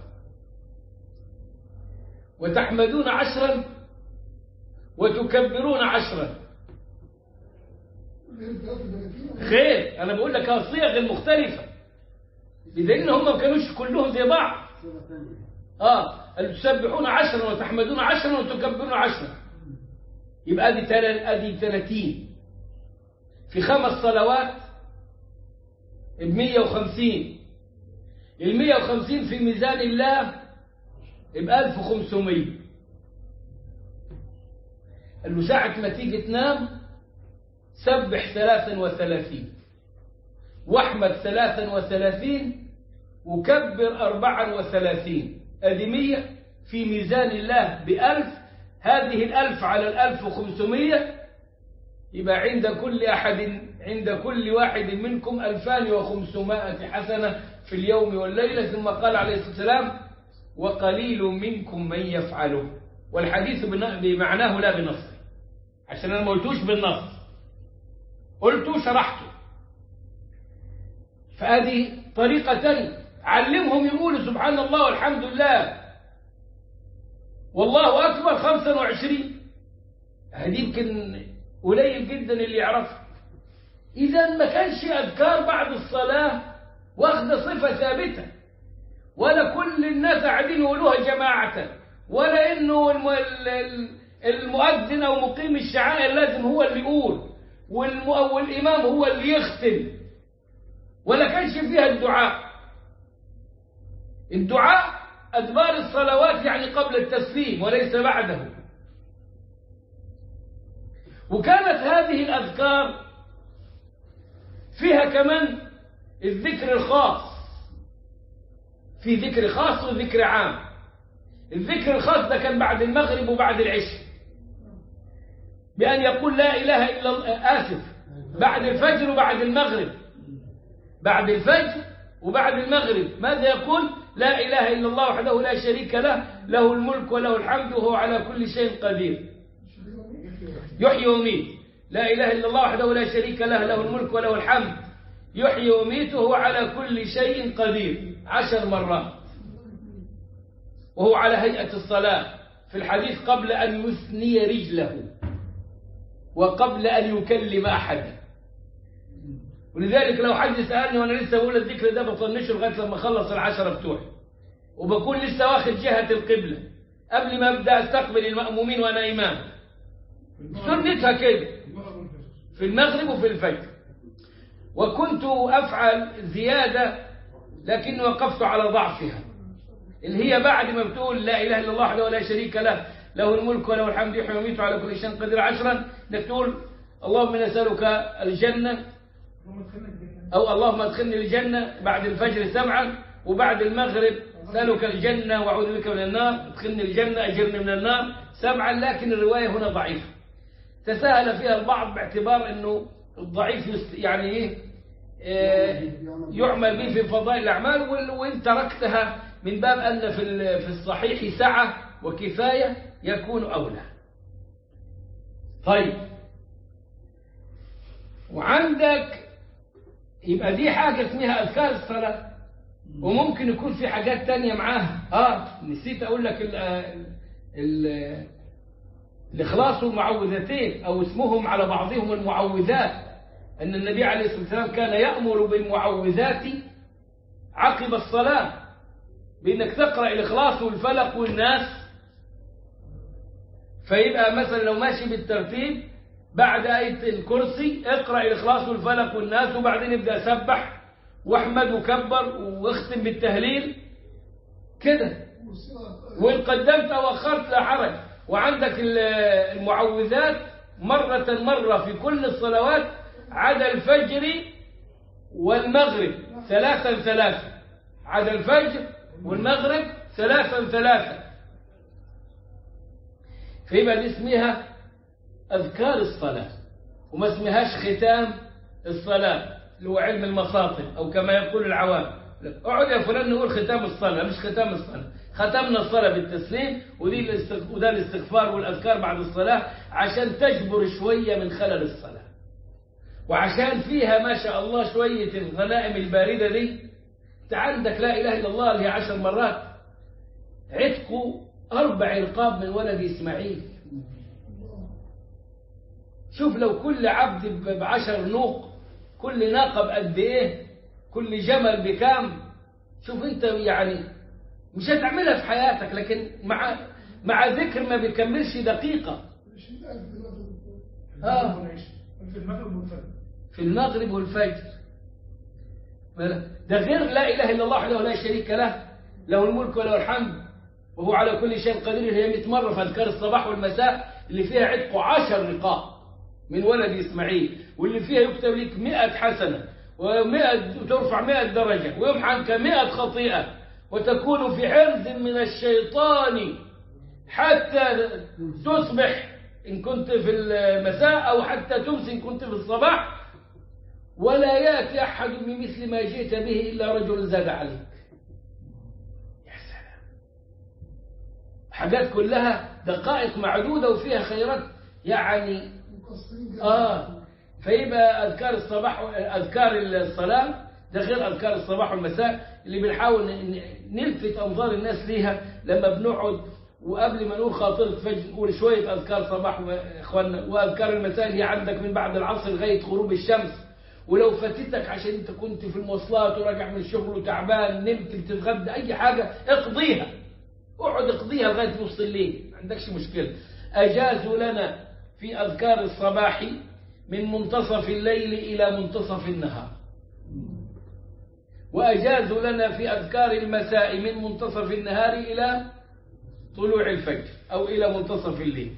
وتحمدون 10، وتكبرون 10. خير، أنا بقول لك الصيغ المختلفة، لأن هم ما كانوش كلهم زي بعض. تسبحون 10 وتحمدون 10 وتكبرون 10، يبقى أدي 30 في 5 صلوات ب150. 150 في ميزان الله ب1500. قال له ساعة ما تيجي تنام سبح 33 واحمد 33 وكبر 34، ادي 100 في ميزان الله ب1000. هذه 1000 على 1500 يبقى عند كل واحد منكم 2500 حسنة في اليوم والليلة. ثم قال عليه الصلاة والسلام وقليل منكم من يفعله. والحديث بمعناه لا بنصه، عشان أنا ما قلتوش بالنص، قلته شرحته. فهذه طريقة تانية. علمهم يقولوا سبحان الله والحمد لله والله أكبر 25. هذه يمكن قليل جدا اللي يعرفها. إذا ما كانش أذكار بعد الصلاة واخد صفة ثابتة، ولا كل الناس قاعدين يقولوها جماعة، ولا إنه المؤذن أو مقيم الشعائر لازم هو اللي يقول، والإمام هو اللي يختم، ولا كانش فيها الدعاء أدبار الصلوات يعني قبل التسليم وليس بعده. وكانت هذه الأذكار فيها كمان الذكر الخاص، في ذكر خاص وذكر عام. الذكر الخاص ده كان بعد المغرب وبعد العشاء، بأن يقول لا إله إلا الله، بعد الفجر وبعد المغرب. بعد الفجر وبعد المغرب ماذا يقول؟ لا إله إلا الله وحده لا شريك له، له الملك وله الحمد وهو على كل شيء قدير. يحيي ويميت. لا إله إلا الله وحده لا شريك له، له الملك وله الحمد يحيي ويميت وهو على كل شيء قدير 10 مرات. وهو على هيئة الصلاة في الحديث قبل أن يثني رجله وقبل أن يكلم أحدا. ولذلك لو حد سألني وأنا لسه بقول الذكر ده بطنشه لغاية لما أخلص 10 بتوعي، وبكون لسه واخد جهة القبلة قبل ما أبدأ أستقبل المأمومين وأنا إمام. سنتها كده في المغرب وفي الفجر. وكنت أفعل زيادة لكن وقفت على ضعفها، اللي هي بعد ما بتقول لا إله إلا الله وحده لا شريك له، له الملك وله الحمد يحيي ويميت على كل شيء قدير 10، انك تقول اللهم نسألك الجنة، أو اللهم ادخلني الجنة بعد الفجر 7، وبعد المغرب سألك الجنة وأعوذ بك من النار، ادخلني الجنة أجرني من النار 7، لكن الرواية هنا ضعيفة. تساهل فيها البعض باعتبار أنه الضعيف يعني إيه يعمل به في فضائل الأعمال، وإن تركتها من باب أن في الصحيح سعة وكفاية يكون أولى. طيب، وعندك يبقى دي حاجة اسمها أذكار الصلاة، وممكن يكون في حاجات تانية معاها. نسيت أقول لك الإخلاص والمعوذتين، أو اسمهم على بعضهم المعوذات، أن النبي عليه الصلاة والسلام كان يأمر بالمعوذات عقب الصلاة، بأنك تقرأ الإخلاص والفلق والناس. فيبقى مثلا لو ماشي بالترتيب بعد آية الكرسي اقرأ الإخلاص والفلق والناس، وبعدين ابدأ سبح واحمد وكبر واختم بالتهليل كده. وإن قدمت أو أخرت لا حرج. وعندك المعوذات مرة في كل الصلوات عدا الفجر والمغرب 3 عدا الفجر والمغرب 3 فيبقى دي اسمها أذكار الصلاة، وما اسمهاش ختام الصلاة اللي هو علم المصاطب، أو كما يقول العوام اقعد يا فلان نقول ختام الصلاة. مش ختام الصلاة، ختمنا الصلاة بالتسليم، وده الاستغفار والأذكار بعد الصلاة عشان تجبر شوية من خلل الصلاة، وعشان فيها ما شاء الله شوية الغنائم الباردة دي. انت عندك لا إله إلا الله اللي هي 10 مرات عتقوا 4 رقاب من ولد إسماعيل. شوف لو كل عبد ب10 نوق، كل ناقة بقد إيه، كل جمل بكام. شوف أنت يعني مش هتعملها في حياتك، لكن مع ذكر ما بيكملش دقيقة. في المغرب والفجر. ده غير لا إله إلا الله وحده لا شريك له، له الملك وله الحمد وهو على كل شيء قدير. هي 100 مرة في أذكار الصباح والمساء، اللي فيها عتق 10 رقاب من ولد إسماعيل، واللي فيها يكتب لك 100 حسنة وترفع 100 درجة، ويمحى عنك 100 خطيئة، وتكون في حرز من الشيطان حتى تصبح إن كنت في المساء، أو حتى تمسي إن كنت في الصباح. ولا يأتي أحد بمثل ما جئت به إلا رجل زاد عليك. يا سلام، حاجات كلها دقائق معدودة وفيها خيرات يعني. فيبقى أذكار الصباح، أذكار الصلاة ده غير أذكار الصباح والمساء اللي بنحاول نلفت أنظار الناس ليها لما بنقعد، وقبل ما نقول خاطرة فجر نقول شوية أذكار صباح إخواننا، وأذكار المساء هي عندك من بعد العصر لغاية غروب الشمس. ولو فاتتك عشان انت كنت في المواصلات وراجع من الشغل وتعبان، نمت بتتغدى أي حاجة، اقضيها، اقعد اقضيها لغاية نص الليل، ما عندكش مشكلة. أجازوا لنا في أذكار الصباح من منتصف الليل إلى منتصف النهار، وأجازوا لنا في أذكار المساء من منتصف النهار إلى طلوع الفجر أو إلى منتصف الليل.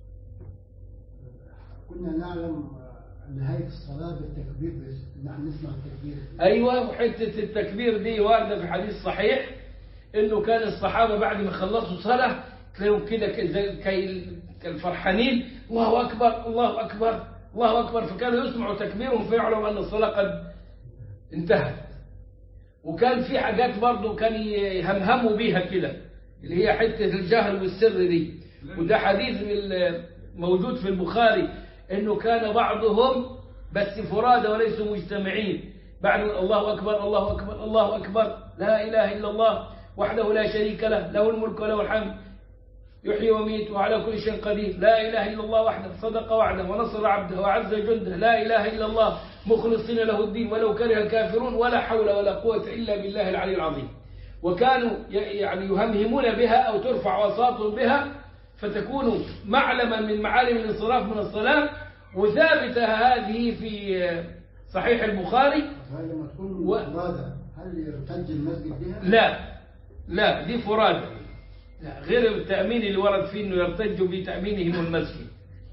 كنا نعلم نهاية الصلاة بالتكبير، نحن نسمع التكبير. أيوة، وحتة التكبير دي واردة في حديث صحيح إنه كان الصحابة بعد ما خلصوا صلاة تلاقيهم كده كالفرحانين، الله أكبر الله أكبر الله أكبر، فكانوا يسمعوا تكبيرهم فيعلموا أن الصلاة قد انتهت. وكان في حاجات برضه كان يهمهموا بيها كده، اللي هي حتة الجهر والسر دي. وده حديث موجود في البخاري انه كان بعضهم بس فرادى وليسوا مجتمعين، بعد الله أكبر الله أكبر الله أكبر لا إله إلا الله وحده لا شريك له له الملك وله الحمد يحيي ويميت وعلى كل شيء قدير، لا إله إلا الله وحده صدق وعده ونصر عبده وعز جنده، لا إله إلا الله مخلصين له الدين ولو كره الكافرون، ولا حول ولا قوة إلا بالله العلي العظيم. وكانوا يعني يهمهمون بها أو ترفع أصواتهم بها فتكون معلما من معالم الانصراف من الصلاة. وثابتة هذه في صحيح البخاري. لما تكون فرادى هل يرتج المسجد بها؟ لا دي فرادى، لا غير التأمين اللي ورد فيه انه يرتج بتأمينهم المسجد.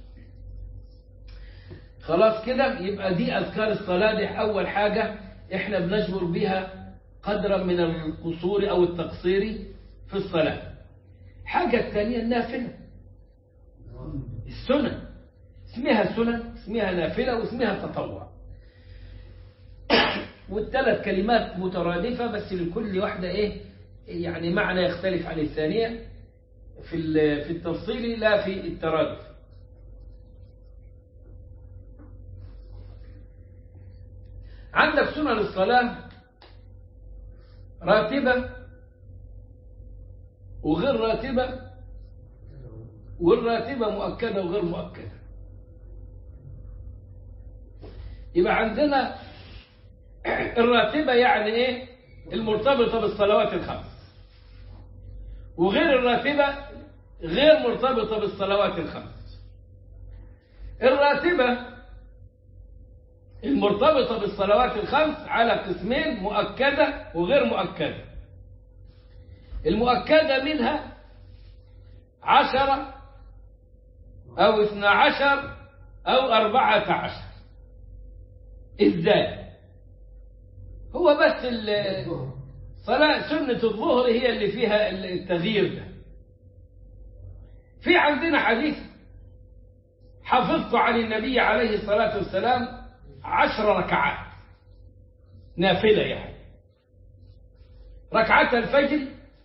خلاص كده يبقى دي أذكار الصلاة. دي أول حاجة احنا بنجبر بها قدرا من القصور أو التقصير في الصلاة. حاجة الثانية النافلة، السنة، اسمها سنة اسمها نافلة واسمها تطوع. والثلاث كلمات مترادفة بس لكل واحدة ايه يعني معنى يختلف عن الثانية في التفصيل لا في الترادف. عندك سنن الصلاة راتبة وغير راتبة، والراتبة مؤكدة وغير مؤكدة. يبقى عندنا الراتبة يعني ايه المرتبطة بالصلوات الخمس، وغير الراتبة غير مرتبطة بالصلوات الخمس. الراتبة المرتبطة بالصلوات الخمس على قسمين، مؤكدة وغير مؤكدة. المؤكدة منها 10 أو 12 أو 14. إزاي؟ هو بس صلاة سنة الظهر هي اللي فيها التغيير ده. في عندنا حديث حفظت عن النبي عليه الصلاة والسلام 10 ركعات نافلة، يعني ركعتا الفجر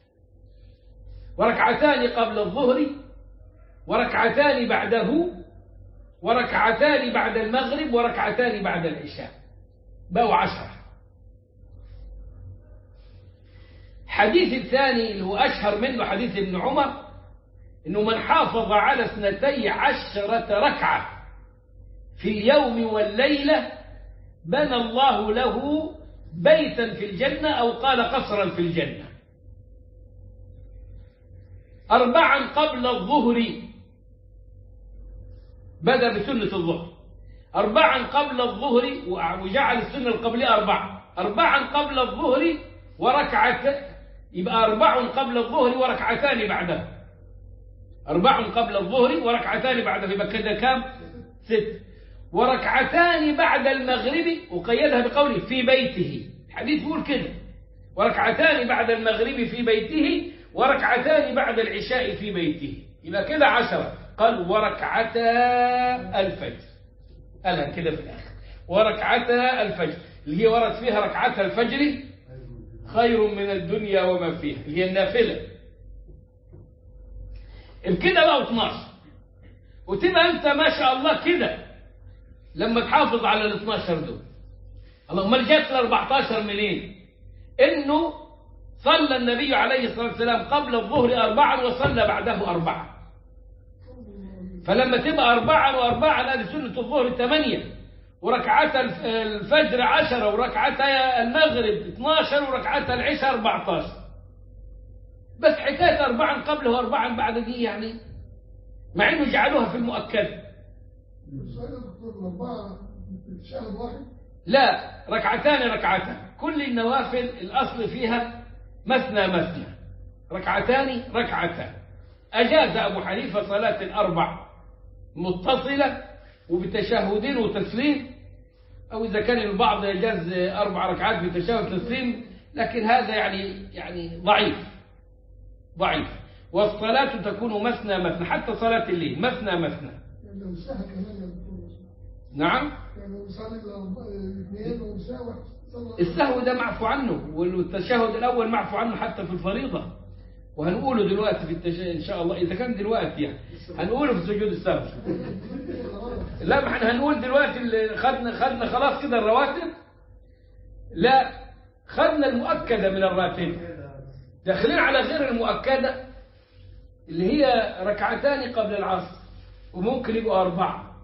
وركعتان قبل الظهر وركعتان بعده وركعتان بعد المغرب وركعتان بعد العشاء، بقوا 10. حديث الثاني اللي هو أشهر منه حديث ابن عمر إنه من حافظ على 12 ركعة في اليوم والليلة بنى الله له بيتا في الجنة أو قال قصرا في الجنة. 4 قبل الظهر، بدأ بسنة الظهر 4 قبل الظهر وجعل السنة القبلية 4 قبل الظهر وركعتين، يبقى 4 قبل الظهر وركعتان بعده، 4 قبل الظهر وركعتان بعده، يبقى كده كام؟ 6. وركعتان بعد المغرب، وقيدها بقوله في بيته، الحديث يقول كده وركعتان بعد المغرب في بيته وركعتان بعد العشاء في بيته، يبقى كده 10. قال وركعتا الفجر، قالها كده في الآخر وركعتا الفجر اللي هي ورد فيها ركعتا الفجر خير من الدنيا وما فيها، اللي هي النافلة. بكده بقى 12، وتبقى انت ما شاء الله كده لما تحافظ على ال 12 دول. اللهم جات ال 14 منين؟ انه صلى النبي عليه الصلاة والسلام قبل الظهر 4 وصلى بعده 4، فلما تبقى 4 و4 هذه سنة الظهر 8 وركعات الفجر 10 وركعات المغرب 12 وركعات العشاء 14. بس حكاية 4 قبله و4 بعد دي يعني مع انه جعلوها في المؤكد. لا، ركعتان كل النوافل الأصل فيها مثنى ركعتان. أجاز أبو حنيفة صلاة الأربع متصلة وبتشهدين وتسليم، أو إذا كان البعض يجاز 4 ركعات بتشهد وتسليم، لكن هذا يعني ضعيف. والصلاة تكون مثنى، حتى صلاة الليل مثنى. نعم. يعني يصلي الاثنين ويساوي السهو ده معفو عنه، والتشهد الأول معفو عنه حتى في الفريضة، وهنقوله دلوقتي في إن شاء الله إذا كان دلوقتي يعني هنقوله في سجود السهو. لا ما احنا هنقول دلوقتي اللي خدنا خلاص كده الرواتب. لا خدنا المؤكدة من الراتب، داخلين على غير المؤكدة اللي هي ركعتان قبل العصر، وممكن يبقوا 4.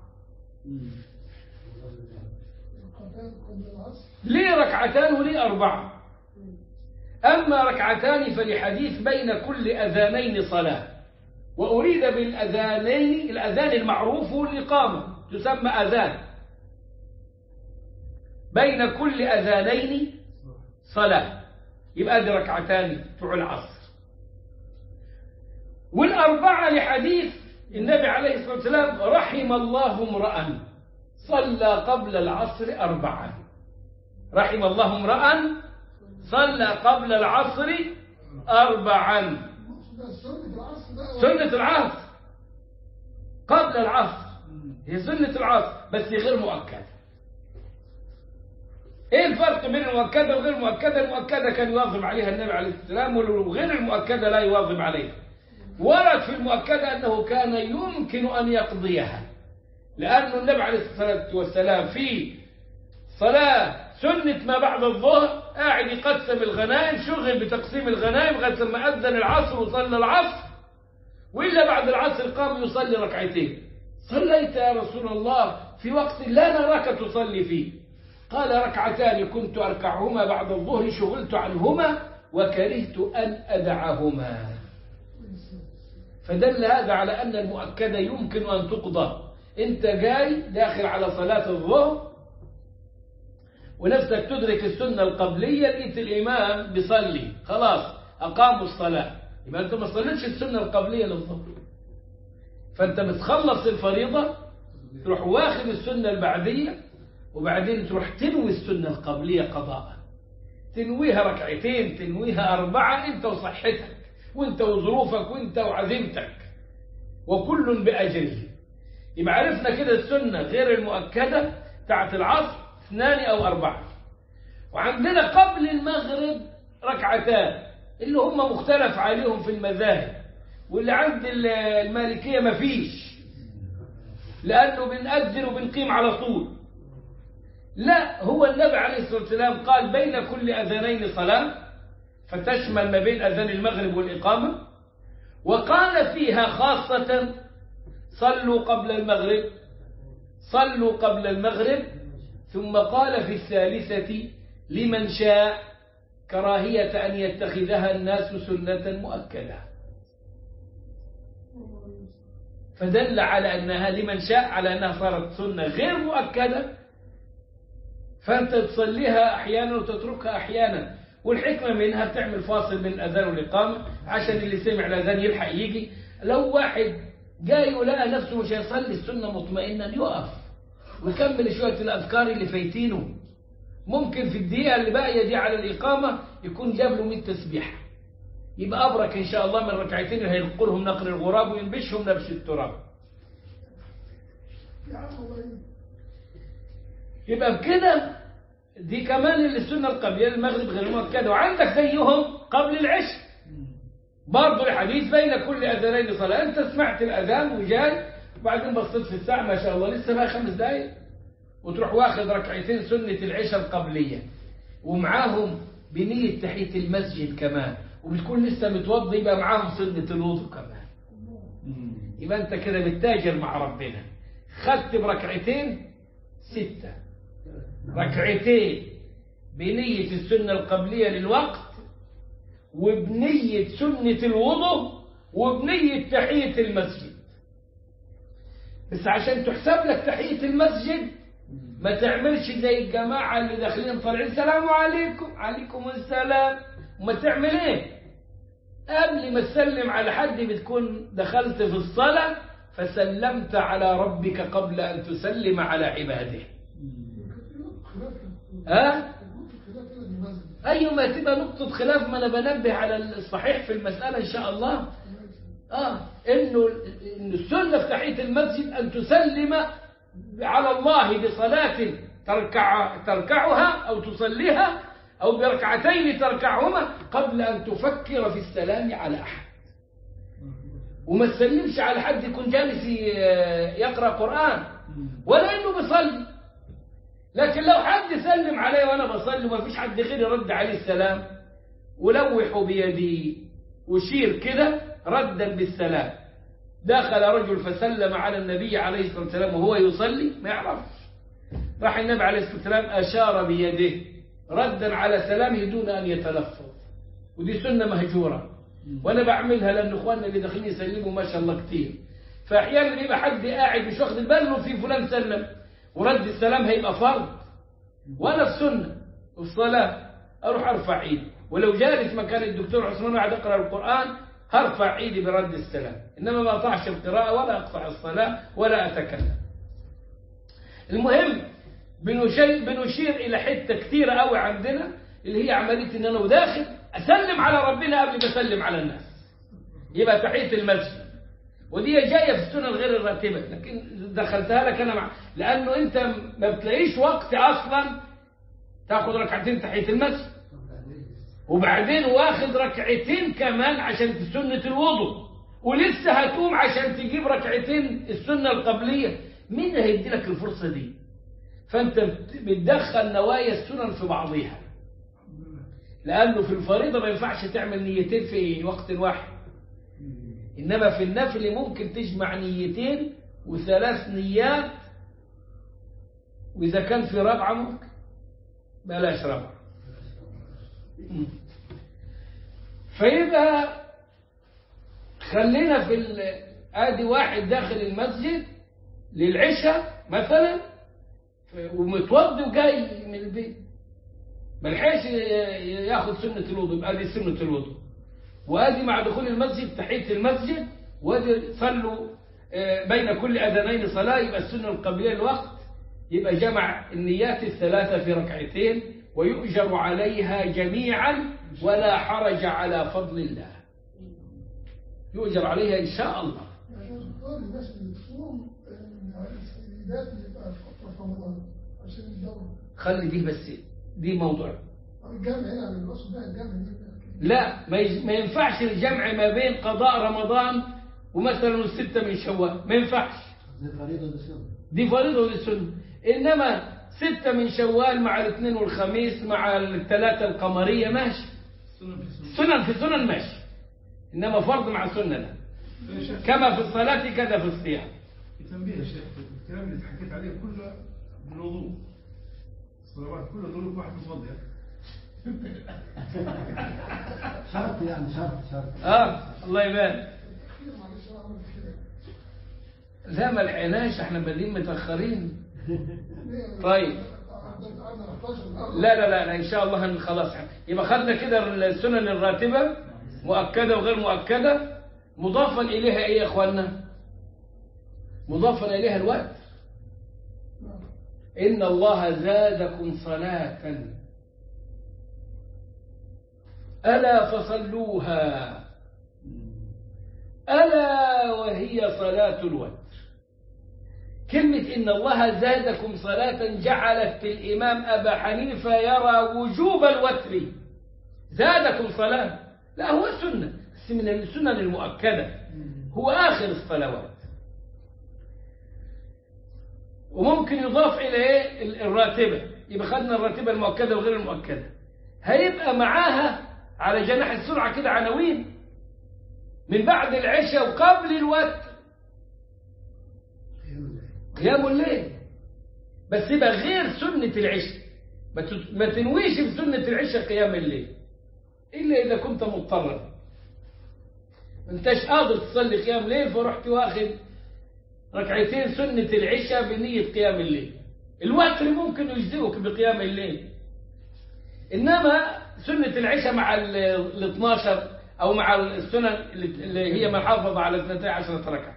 ليه ركعتان وليه 4؟ أما ركعتان فلحديث بين كل أذانين صلاة، وأريد بالأذانين الأذان المعروف والإقامة تسمى أذان، بين كل أذانين صلاة، يبقى دي ركعتان بتوع العصر. والأربعة لحديث النبي عليه الصلاة والسلام رحم الله امرأ صلى قبل العصر 4. رحم الله امرأ صلى قبل العصر 4. سنة العصر قبل العصر هي سنة العصر بس غير مؤكدة. ايه الفرق بين المؤكدة وغير المؤكدة؟ المؤكدة كان يواظب عليها النبي عليه الصلاة والسلام، وغير المؤكدة لا يواظب عليها. ورد في المؤكدة أنه كان يمكن أن يقضيها، لأن النبي عليه الصلاة والسلام في صلاة سنة ما بعد الظهر قاعد يقسم الغنائم، شغل بتقسيم الغنائم لغاية لما أذن العصر وصلى العصر، وإلا بعد العصر قام يصلي ركعتين. صليت يا رسول الله في وقت لا نراك تصلي فيه؟ قال ركعتان كنت أركعهما بعد الظهر شغلت عنهما وكرهت أن أدعهما. فدل هذا على أن المؤكدة يمكن أن تقضى. أنت جاي داخل على صلاة الظهر ونفسك تدرك السنة القبلية، لقيت الإمام بيصلي خلاص أقاموا الصلاة، يبقى أنت ما صليتش السنة القبلية للظهر، فأنت بتخلص الفريضة تروح واخد السنة البعدية، وبعدين تروح تنوي السنة القبلية قضاء، تنويها ركعتين تنويها 4، أنت وصحتك وأنت وظروفك وأنت وعزيمتك، وكل بأجره. يبقى عرفنا كده السنة غير المؤكدة بتاعت العصر 2 أو 4. وعندنا قبل المغرب ركعتان اللي هم مختلف عليهم في المذاهب، واللي عند المالكية مفيش، لأنه بنأذن وبنقيم على طول. لا، هو النبي عليه الصلاة والسلام قال بين كل أذانين صلاة، فتشمل ما بين أذان المغرب والإقامة، وقال فيها خاصة صلوا قبل المغرب، صلوا قبل المغرب، ثم قال في الثالثة لمن شاء كراهية أن يتخذها الناس سنة مؤكدة. فدل على أنها لمن شاء، على أنها صارت سنة غير مؤكدة، فأنت تصليها أحيانا وتتركها أحيانا. والحكمة منها تعمل فاصل بين الأذان والإقامة عشان اللي سمع الأذان يلحق يجي. لو واحد جاي ولقى نفسه مش هيصلي السنة مطمئنا يقف ويكمل شوية الأذكار اللي فايتينه، ممكن في الدقيقة اللي باقية دي على الإقامة يكون جاب له 100 تسبيحة، يبقى أبرك إن شاء الله من ركعتين اللي هينقلهم نقر الغراب وينبشهم نبش التراب. يبقى بكده دي كمان اللي السنة القبلية المغرب غير مؤكدة. وعندك زيهم قبل العشاء برضه الحديث بين كل أذانين صلاة. أنت سمعت الأذان وجاي وبعدين بصيت في الساعة ما شاء الله لسه بقى 5 دقايق، وتروح واخد ركعتين سنة العشاء القبلية ومعاهم بنية تحية المسجد كمان، وبتكون لسه متوضي يبقى معاهم سنة الوضوء كمان. يبقى أنت كده بتتاجر مع ربنا. خدت بركعتين 6 ركعتين بنية السنة القبلية للوقت، وبنية سنة الوضوء، وبنية تحية المسجد. بس عشان تحسب لك تحية المسجد ما تعملش زي الجماعة اللي داخلين طالعين السلام عليكم عليكم السلام، وما تعمل ايه قبل ما تسلم على حد بتكون دخلت في الصلاة فسلمت على ربك قبل أن تسلم على عباده. أيوة ما تبقى نقطة خلاف، ما أنا بنبه على الصحيح في المسألة إن شاء الله. إنه السنة في تحية المسجد أن تسلم على الله بصلاة تركعها أو تصليها أو بركعتين تركعهما قبل أن تفكر في السلام على أحد. وما تسلمش على حد يكون جالس يقرأ قرآن ولا إنه بيصلي. لكن لو حد سلم علي وأنا بصلي وما فيش حد غيري رد عليه السلام، ولوحوا بيدي وشير كده ردا بالسلام. دخل رجل فسلم على النبي عليه الصلاة والسلام وهو يصلي ما يعرفش، راح النبي عليه الصلاة والسلام أشار بيده ردا على سلامه دون أن يتلفظ. ودي سنة مهجورة، وأنا بعملها لأن إخواننا اللي داخلين يسلموا ما شاء الله كتير. فأحيانا يبقى حد قاعد مش واخد باله في فلان سلم ورد السلام هيبقى فرض، وأنا في سنة وفي الصلاة أروح أرفع إيدي، ولو جالس مكان الدكتور عثمان وقاعد أقرأ القرآن هرفع إيدي برد السلام، إنما ما أقطعش القراءة ولا أقطع الصلاة ولا أتكلم. المهم بنشير إلى حتة كتيرة قوي عندنا اللي هي عملية إن أنا وداخل أسلم على ربنا قبل ما أسلم على الناس، يبقى تحية المسجد. ودي جاية في السنن غير الراتبة، لكن دخلتها لك أنا لأنه أنت ما بتلاقيش وقت أصلا تأخذ ركعتين تحية المسجد، وبعدين واخد ركعتين كمان عشان سنة الوضوء، ولسه هتقوم عشان تجيب ركعتين السنة القبلية. مين هيدي لك الفرصة دي؟ فأنت بتدخل نوايا السنن في بعضها، لأنه في الفريضة ما ينفعش تعمل نيتين في وقت واحد، إنما في النفل ممكن تجمع نيتين وثلاث نيات، وإذا كان في رابعة ممكن بلاش رابعة. فيبقى خلينا في ادي واحد داخل المسجد للعشاء مثلا ومتوضي وجاي من البيت ملحقش ياخد سنة الوضوء، يبقى دي سنة الوضوء، وادي مع دخول المسجد تحية المسجد، وادي صلوا بين كل اذانين صلاة، يبقى السنة القبلية الوقت، يبقى جمع النيات الثلاثة في ركعتين ويؤجر عليها جميعا ولا حرج على فضل الله، يؤجر عليها إن شاء الله. يعني الدكتور الناس اللي بتصوم السيدات اللي بقى في رمضان عشان الدورة. خلي دي بس دي موضوع. الجمع هنا بالوصف ده الجمع لا ما ينفعش الجمع ما بين قضاء رمضان ومثلا الستة من شوال، ما ينفعش. دي فريضة ودي سنة. دي فريضة ودي سنة، إنما 6 من شوال مع الاثنين والخميس مع الثلاثة القمرية ماشي، سنن في سنن ماشي، إنما فرض مع سنة لا. كما في الصلاة كذا في الصيام. تنبيه يا شيخ، الكلام اللي حكيت عليه كله بالوضوء، الصلوات كله دول واحد مصلي. شرط يعني شرط. الله يبارك. لا ما لحقناش، احنا بادئين متأخرين. طيب لا ان شاء الله خلاص. يبقى خدنا كده السنن الراتبة مؤكدة وغير مؤكدة، مضافا اليها ايه يا اخوانا؟ مضافا اليها الوقت. ان الله زادكم صلاة الا فصلوها، الا وهي صلاة الوتر. كلمة إن الله زادكم صلاة جعلت الإمام أبا حنيفة يرى وجوب الوتر. زادكم صلاة لا هو سنة، بس من السنن المؤكدة، هو آخر الصلوات. وممكن يضاف إلى إيه الراتبة، يبقى خدنا الراتبة المؤكدة وغير المؤكدة، هيبقى معاها على جناح السرعة كده عناوين من بعد العشاء وقبل الوتر قيام الليل، بس يبقى غير سنة العشاء. ما تنويش بسنة العشاء قيام الليل إلا إذا كنت مضطرا، ما انتش قادر تصلي قيام الليل فرحت واخد ركعتين سنة العشاء بنية قيام الليل. الوتر ممكن يجزئك بقيام الليل، إنما سنة العشاء مع ال 12 أو مع السنن اللي هي محافظة على 12 ركعة،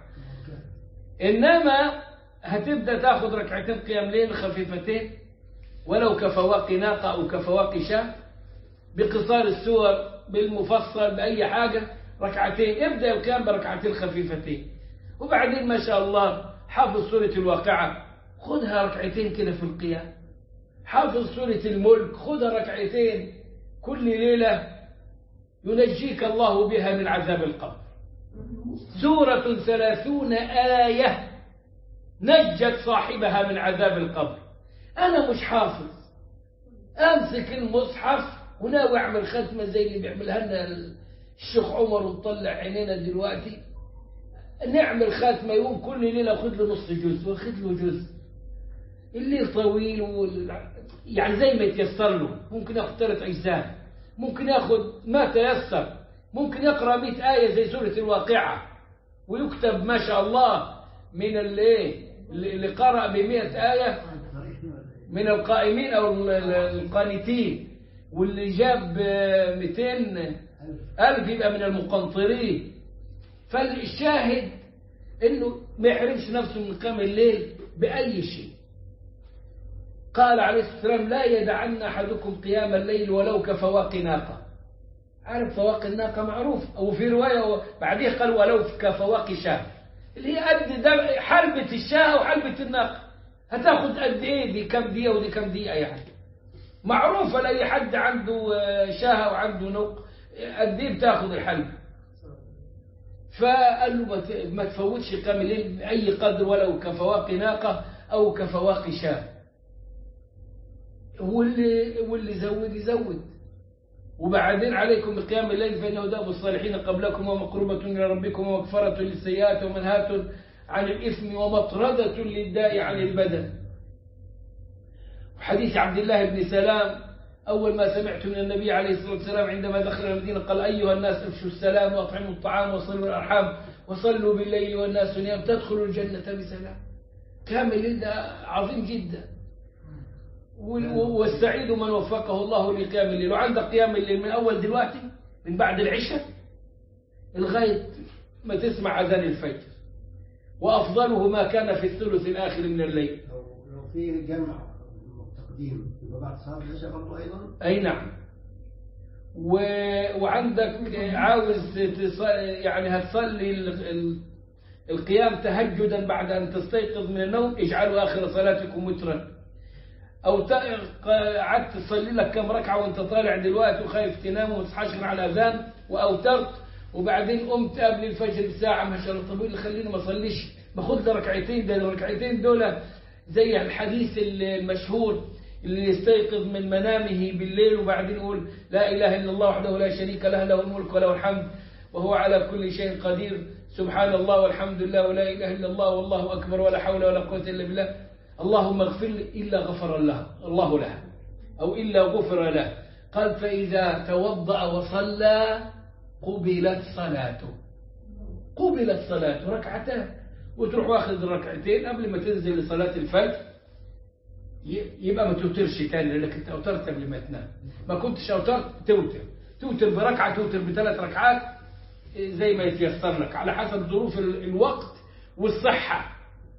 إنما هتبدأ تاخذ ركعتين قيام ليل خفيفتين ولو كفواق ناقة أو كفواق شاة، بقصار السور بالمفصل بأي حاجة، ركعتين ابدأ القيام بركعتين خفيفتين، وبعدين ما شاء الله حافظ سورة الواقعة خدها ركعتين كده في القيام. حافظ سورة الملك، خدها ركعتين كل ليلة ينجيك الله بها من عذاب القبر. سورة 30 آية نجت صاحبها من عذاب القبر. أنا مش حافظ، أمسك المصحف وناوي أعمل ختمة زي اللي بيعملها لنا الشيخ عمر ونطلع عينينا دلوقتي، نعمل ختمة يوم كل ليلة أخذ له نص جزء وأخذ له جزء. الليل طويل يعني زي ما يتيسر له، ممكن ياخذ 3 أجزاء، ممكن ياخذ ما تيسر، ممكن يقرأ 100 آية زي سورة الواقعة ويكتب ما شاء الله من اللي قرأ ب100 آية من القائمين أو القانتين، واللي جاب 200,000 يبقى من المقنطرين. فالشاهد إنه ما يحرمش نفسه من قيام الليل بأي شيء. قال عليه الصلاة والسلام لا يدعن أحدكم قيام الليل ولو كفواق ناقة. عارف فواق الناقة معروف، أو في رواية بعديه قال ولو كفواق شاه، اللي هي قد حلبة الشاه وحلبة الناقة. هتاخد قد إيه؟ دي كم دقيقة ودي كم دقيقة يعني، معروفة لأي حد عنده شاه وعنده نق قد إيه بتاخد الحلبة. فقال له ما تفوتش قيام الليل بأي قدر ولو كفواق ناقة أو كفواق شاه. واللي زود يزود. وبعدين عليكم بقيام الليل فإنه داب الصالحين قبلكم ومقربة إلى ربكم ومغفرة للسيئات ومنهاة عن الإثم ومطردة للداء عن البدن. حديث عبد الله بن سلام أول ما سمعت من النبي عليه الصلاة والسلام عندما دخل المدينة قال أيها الناس افشوا السلام واطعموا الطعام وصلوا الأرحام وصلوا بالليل والناس نيام تدخلوا الجنة بسلام. قيام الليل ده عظيم جدا، والسعيد من وفقه الله لقيام الليل. وعندك قيام الليل من أول دلوقتي من بعد العشاء لغاية ما تسمع أذان الفجر، وأفضله ما كان في الثلث الآخر من الليل. لو في جمع تقديم يبقى بعد صلاة العشاء برضه أيضا؟ أي نعم. وعندك عاوز يعني هتصلي القيام تهجدا بعد أن تستيقظ من النوم، اجعلوا آخر صلاتكم وترا. أو قعدت تصلي لك كم ركعة وأنت طالع دلوقتي وخايف تنام وما تصحاش غير على الأذان وأوترت، وبعدين قمت قبل الفجر بساعة ما شاء الله، طب اللي خليني ما أصليش باخد لي ركعتين. ده الركعتين دول زي الحديث المشهور اللي يستيقظ من منامه بالليل وبعدين يقول لا إله إلا الله وحده لا شريك له له الملك وله الحمد وهو على كل شيء قدير سبحان الله والحمد لله ولا إله إلا الله والله أكبر ولا حول ولا قوة إلا بالله اللهم اغفر لي إلا غفر الله له أو إلا غفر له. قال فإذا توضأ وصلى قبلت صلاته ركعتان، وتروح واخذ الركعتين قبل ما تنزل لصلاة الفجر، يبقى ما توترش تاني لأنك انت أوترت قبل ما تنام. ما كنتش أوترت توتر بركعة، توتر ب3 ركعات زي ما يتيسر لك على حسب ظروف الوقت والصحة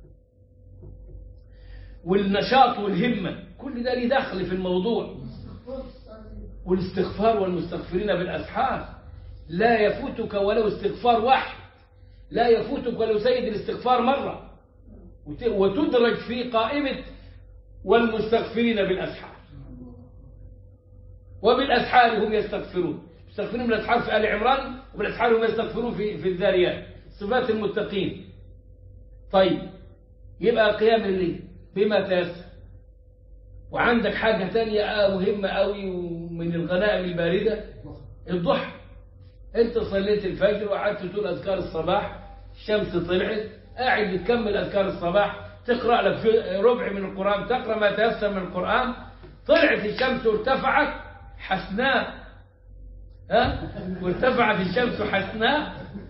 والنشاط والهمة، كل ده ليه دخل في الموضوع. والاستغفار والمستغفرين بالأسحار لا يفوتك ولو استغفار واحد، لا يفوتك ولو سيد الاستغفار مرة، وتدرج في قائمة والمستغفرين بالأسحار. وبالأسحار هم يستغفرون بالأسحار في آل عمران، وبالأسحار هم يستغفرون في الذاريات، صفات المتقين. طيب يبقى قيام الليل بما تيسر. وعندك حاجة تانية مهمة قوي ومن الغنائم الباردة، الضحى. انت صليت الفجر وقعدت تقول أذكار الصباح، الشمس طلعت، قاعد تكمل أذكار الصباح، تقرأ لك في ربع من القرآن، تقرأ ما تيسر من القرآن، طلعت الشمس وارتفعت حسناء، وارتفعت الشمس حسناء.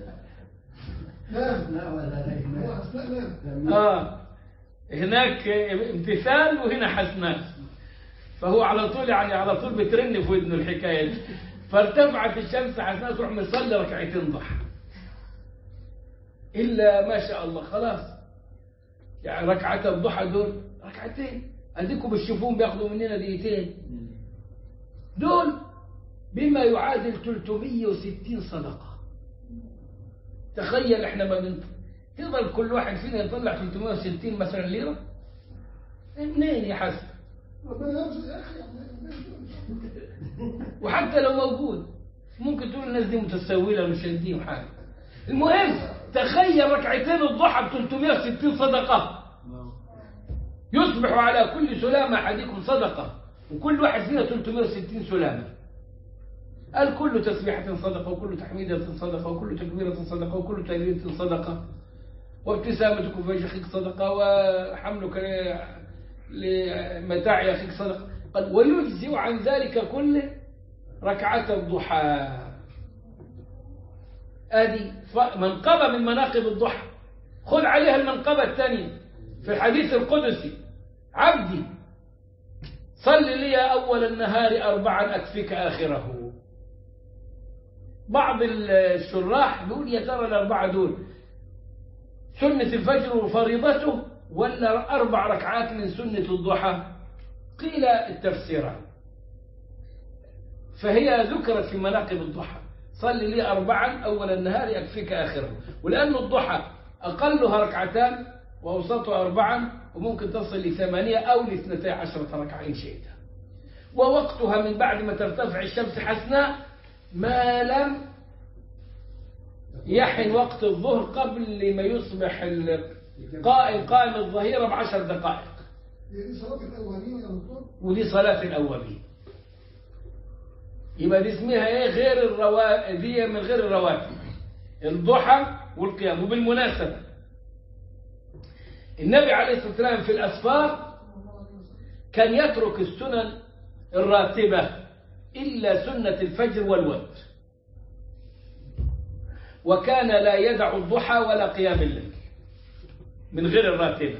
هناك امتثال وهنا حسناء، فهو على طول يعني على طول بترن في ودنه الحكاية دي. فارتفعت الشمس حسناء، تروح مصلي ركعتين ضحى إلا ما شاء الله خلاص. يعني ركعة الضحى دول ركعتين، أديكم بتشوفون بياخدوا مننا دقيقتين، دول بما يعادل 360 صدقة. تخيل احنا ما يفضل كل واحد فينا يطلع 360 مثلا ليرة، منين يا حسن؟ ربنا يرزق يا أخي يعني. وحتى لو موجود ممكن تقول الناس دي متسولة مش هيديهم حاجة. المهم تخيل ركعتين الضحى ب 360 صدقة. يصبح على كل سلامة أحدكم صدقة، وكل واحد فينا 360 سلامة. قال كل تسبيحة صدقة، وكل تحميدة صدقة، وكل تكبيرة صدقة، وكل تهليلة صدقة، وابتسامتك في وجه أخيك صدقة، وحملك لمتاع أخيك صدقة. قال ويجزئ عن ذلك كله ركعة الضحى. هذه منقبة من مناقب الضحى. خذ عليها المنقبة الثانية في الحديث القدسي: عبدي صل لي أول النهار 4 أكفك آخره. بعض الشراح بيقول يا ترى ال4 دول سنة الفجر وفريضته ولا 4 ركعات من سنة الضحى؟ قيل التفسيران، فهي ذكرت في مناقب الضحى: صل لي 4 أول النهار أكفك آخره. ولأن الضحى أقلها 2 وأوسطها 4 وممكن تصل ل8 أو ل12 ركعة إن شئت. ووقتها من بعد ما ترتفع الشمس حسناء ما لم يحن وقت الظهر قبل ما يصبح قائم الظهيرة ب10 دقائق. دي صلاة الأولين يا دكتور. ودي صلاة الأولين. يبقى دي اسمها ايه؟ غير الرواتب. دي من غير الرواتب، الضحى والقيام. وبالمناسبة النبي عليه الصلاة والسلام في الأسفار كان يترك السنن الراتبة إلا سنة الفجر والوتر، وكان لا يدع الضحى ولا قيام الليل من غير الراتبة.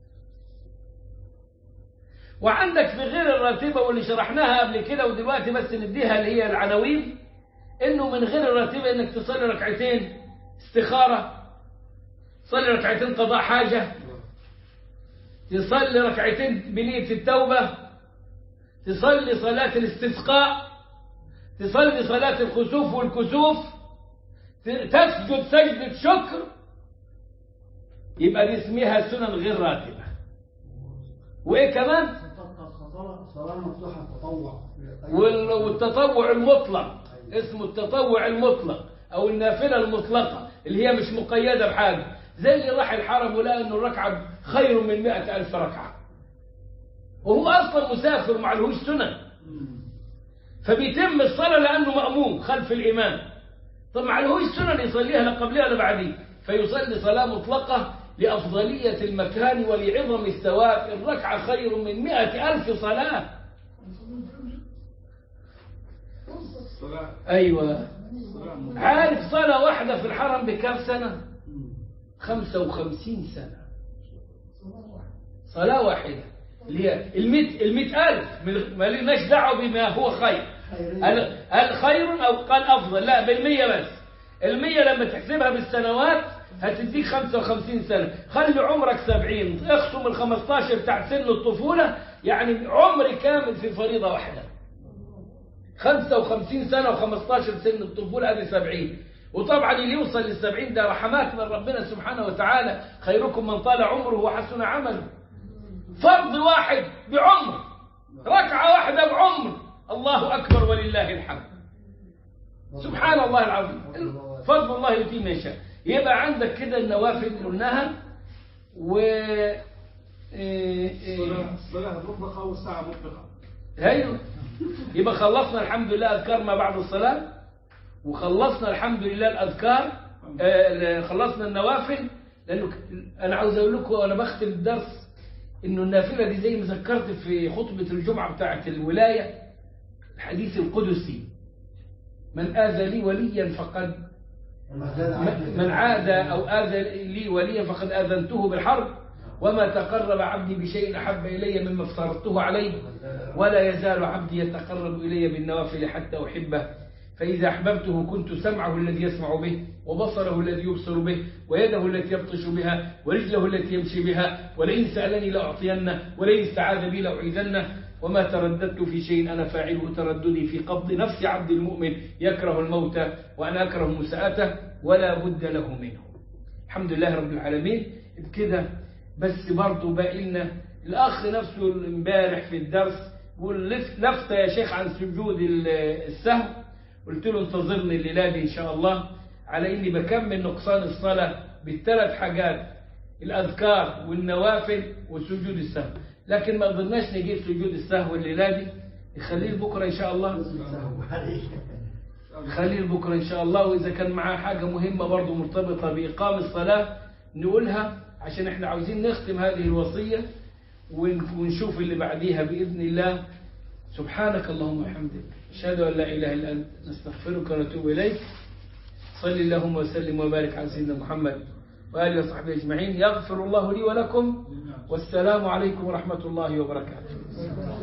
وعندك في غير الراتبة واللي شرحناها قبل كده ودلوقتي بس نديها اللي هي العناوين، إنه من غير الراتبة إنك تصلي 2 ركعتين استخارة، تصلي 2 ركعتين قضاء حاجة، تصلي 2 ركعتين بنية التوبة، تصلي صلاة الاستسقاء، تصلي صلاة الخسوف والكسوف، تسجد سجدة شكر. يبقى دي اسمها سنن غير راتبة. وإيه كمان؟ صلاة مفتوحة تطوع. والتطوع المطلق اسمه التطوع المطلق أو النافلة المطلقة اللي هي مش مقيدة بحاجة، زي اللي راح الحرم ولقى إنه الركعة خير من 100,000 ركعة، وهو أصلا مسافر معلهوش سنن، فبيتم الصلاة لأنه مأموم خلف الإمام. طب معلهوش سنن يصليها لا قبلها ولا بعديه، فيصلي صلاة مطلقة لأفضلية المكان ولعظم الثواب. الركعة خير من 100,000 صلاة. أيوة. عارف صلاة واحدة في الحرم بكام سنة؟ 55 سنة. صلاة واحدة اللي هي 100,000. ما لناش دعوة بما هو خير. هل خير أو قال أفضل؟ لا، بالمية بس. 100 لما تحسبها بالسنوات هتديك 55 سنة. خلي عمرك 70، اخصم ال 15 بتاع سن الطفولة، يعني عمر كامل في فريضة واحدة. 55 سنة و15 سن الطفولة هذه 70. وطبعا اللي يوصل لل70 ده رحمات من ربنا سبحانه وتعالى. خيركم من طال عمره وحسن عمله. فرض واحد بعمر، ركعة واحدة بعمر. الله أكبر ولله الحمد. سبحان الله العظيم. فرض الله يؤتيه من يشاء. يبقى عندك كده النوافل اللي قلناها. و الصلاة مطلقة والساعة مطلقة. ايوه. يبقى خلصنا الحمد لله أذكار ما بعد الصلاة، وخلصنا الحمد لله الأذكار، خلصنا النوافل. لأنه أنا عاوز أقول لكم وأنا بختم الدرس إنه النافلة دي زي ما ذكرت في خطبة الجمعة بتاعت الولاية، الحديث القدسي: من آذى لي وليا فقد من عاد أو آذى لي وليا فقد آذنته بالحرب، وما تقرب عبدي بشيء أحب إلي مما افترضته عليه، ولا يزال عبدي يتقرب إلي بالنوافل حتى أحبه، فإذا أحببته كنت سمعه الذي يسمع به، وبصره الذي يبصر به، ويده التي يبطش بها، ورجله التي يمشي بها، ولئن سألني لأعطينه، ولئن استعاذ بي لأعيذنه، وما ترددت في شيء أنا فاعله ترددي في قبض نفس عبد المؤمن يكره الموت وأنا أكره مساءته ولا بد له منه. الحمد لله رب العالمين. بكده بس برضو باقي لنا الأخ نفسه امبارح في الدرس بيقول لفتة يا شيخ عن سجود السهو، قلت له انتظرني الليلة دي إن شاء الله على إني بكمل نقصان الصلاة بالثلاث حاجات، الأذكار والنوافل وسجود السهو، لكن ما قدرناش نجيب سجود السهو الليلة دي، نخليه بكرة إن شاء الله، خليه بكرة إن شاء الله. وإذا كان معاه حاجة مهمة برضو مرتبطة بإقام الصلاة نقولها، عشان إحنا عاوزين نختم هذه الوصية ونشوف اللي بعديها بإذن الله. سبحانك اللهم وبحمدك، أشهد أن لا إله إلا أنت، نستغفرك ونتوب إليك. صل اللهم وسلم وبارك على سيدنا محمد وآله وصحبه أجمعين. يغفر الله لي ولكم، والسلام عليكم ورحمة الله وبركاته.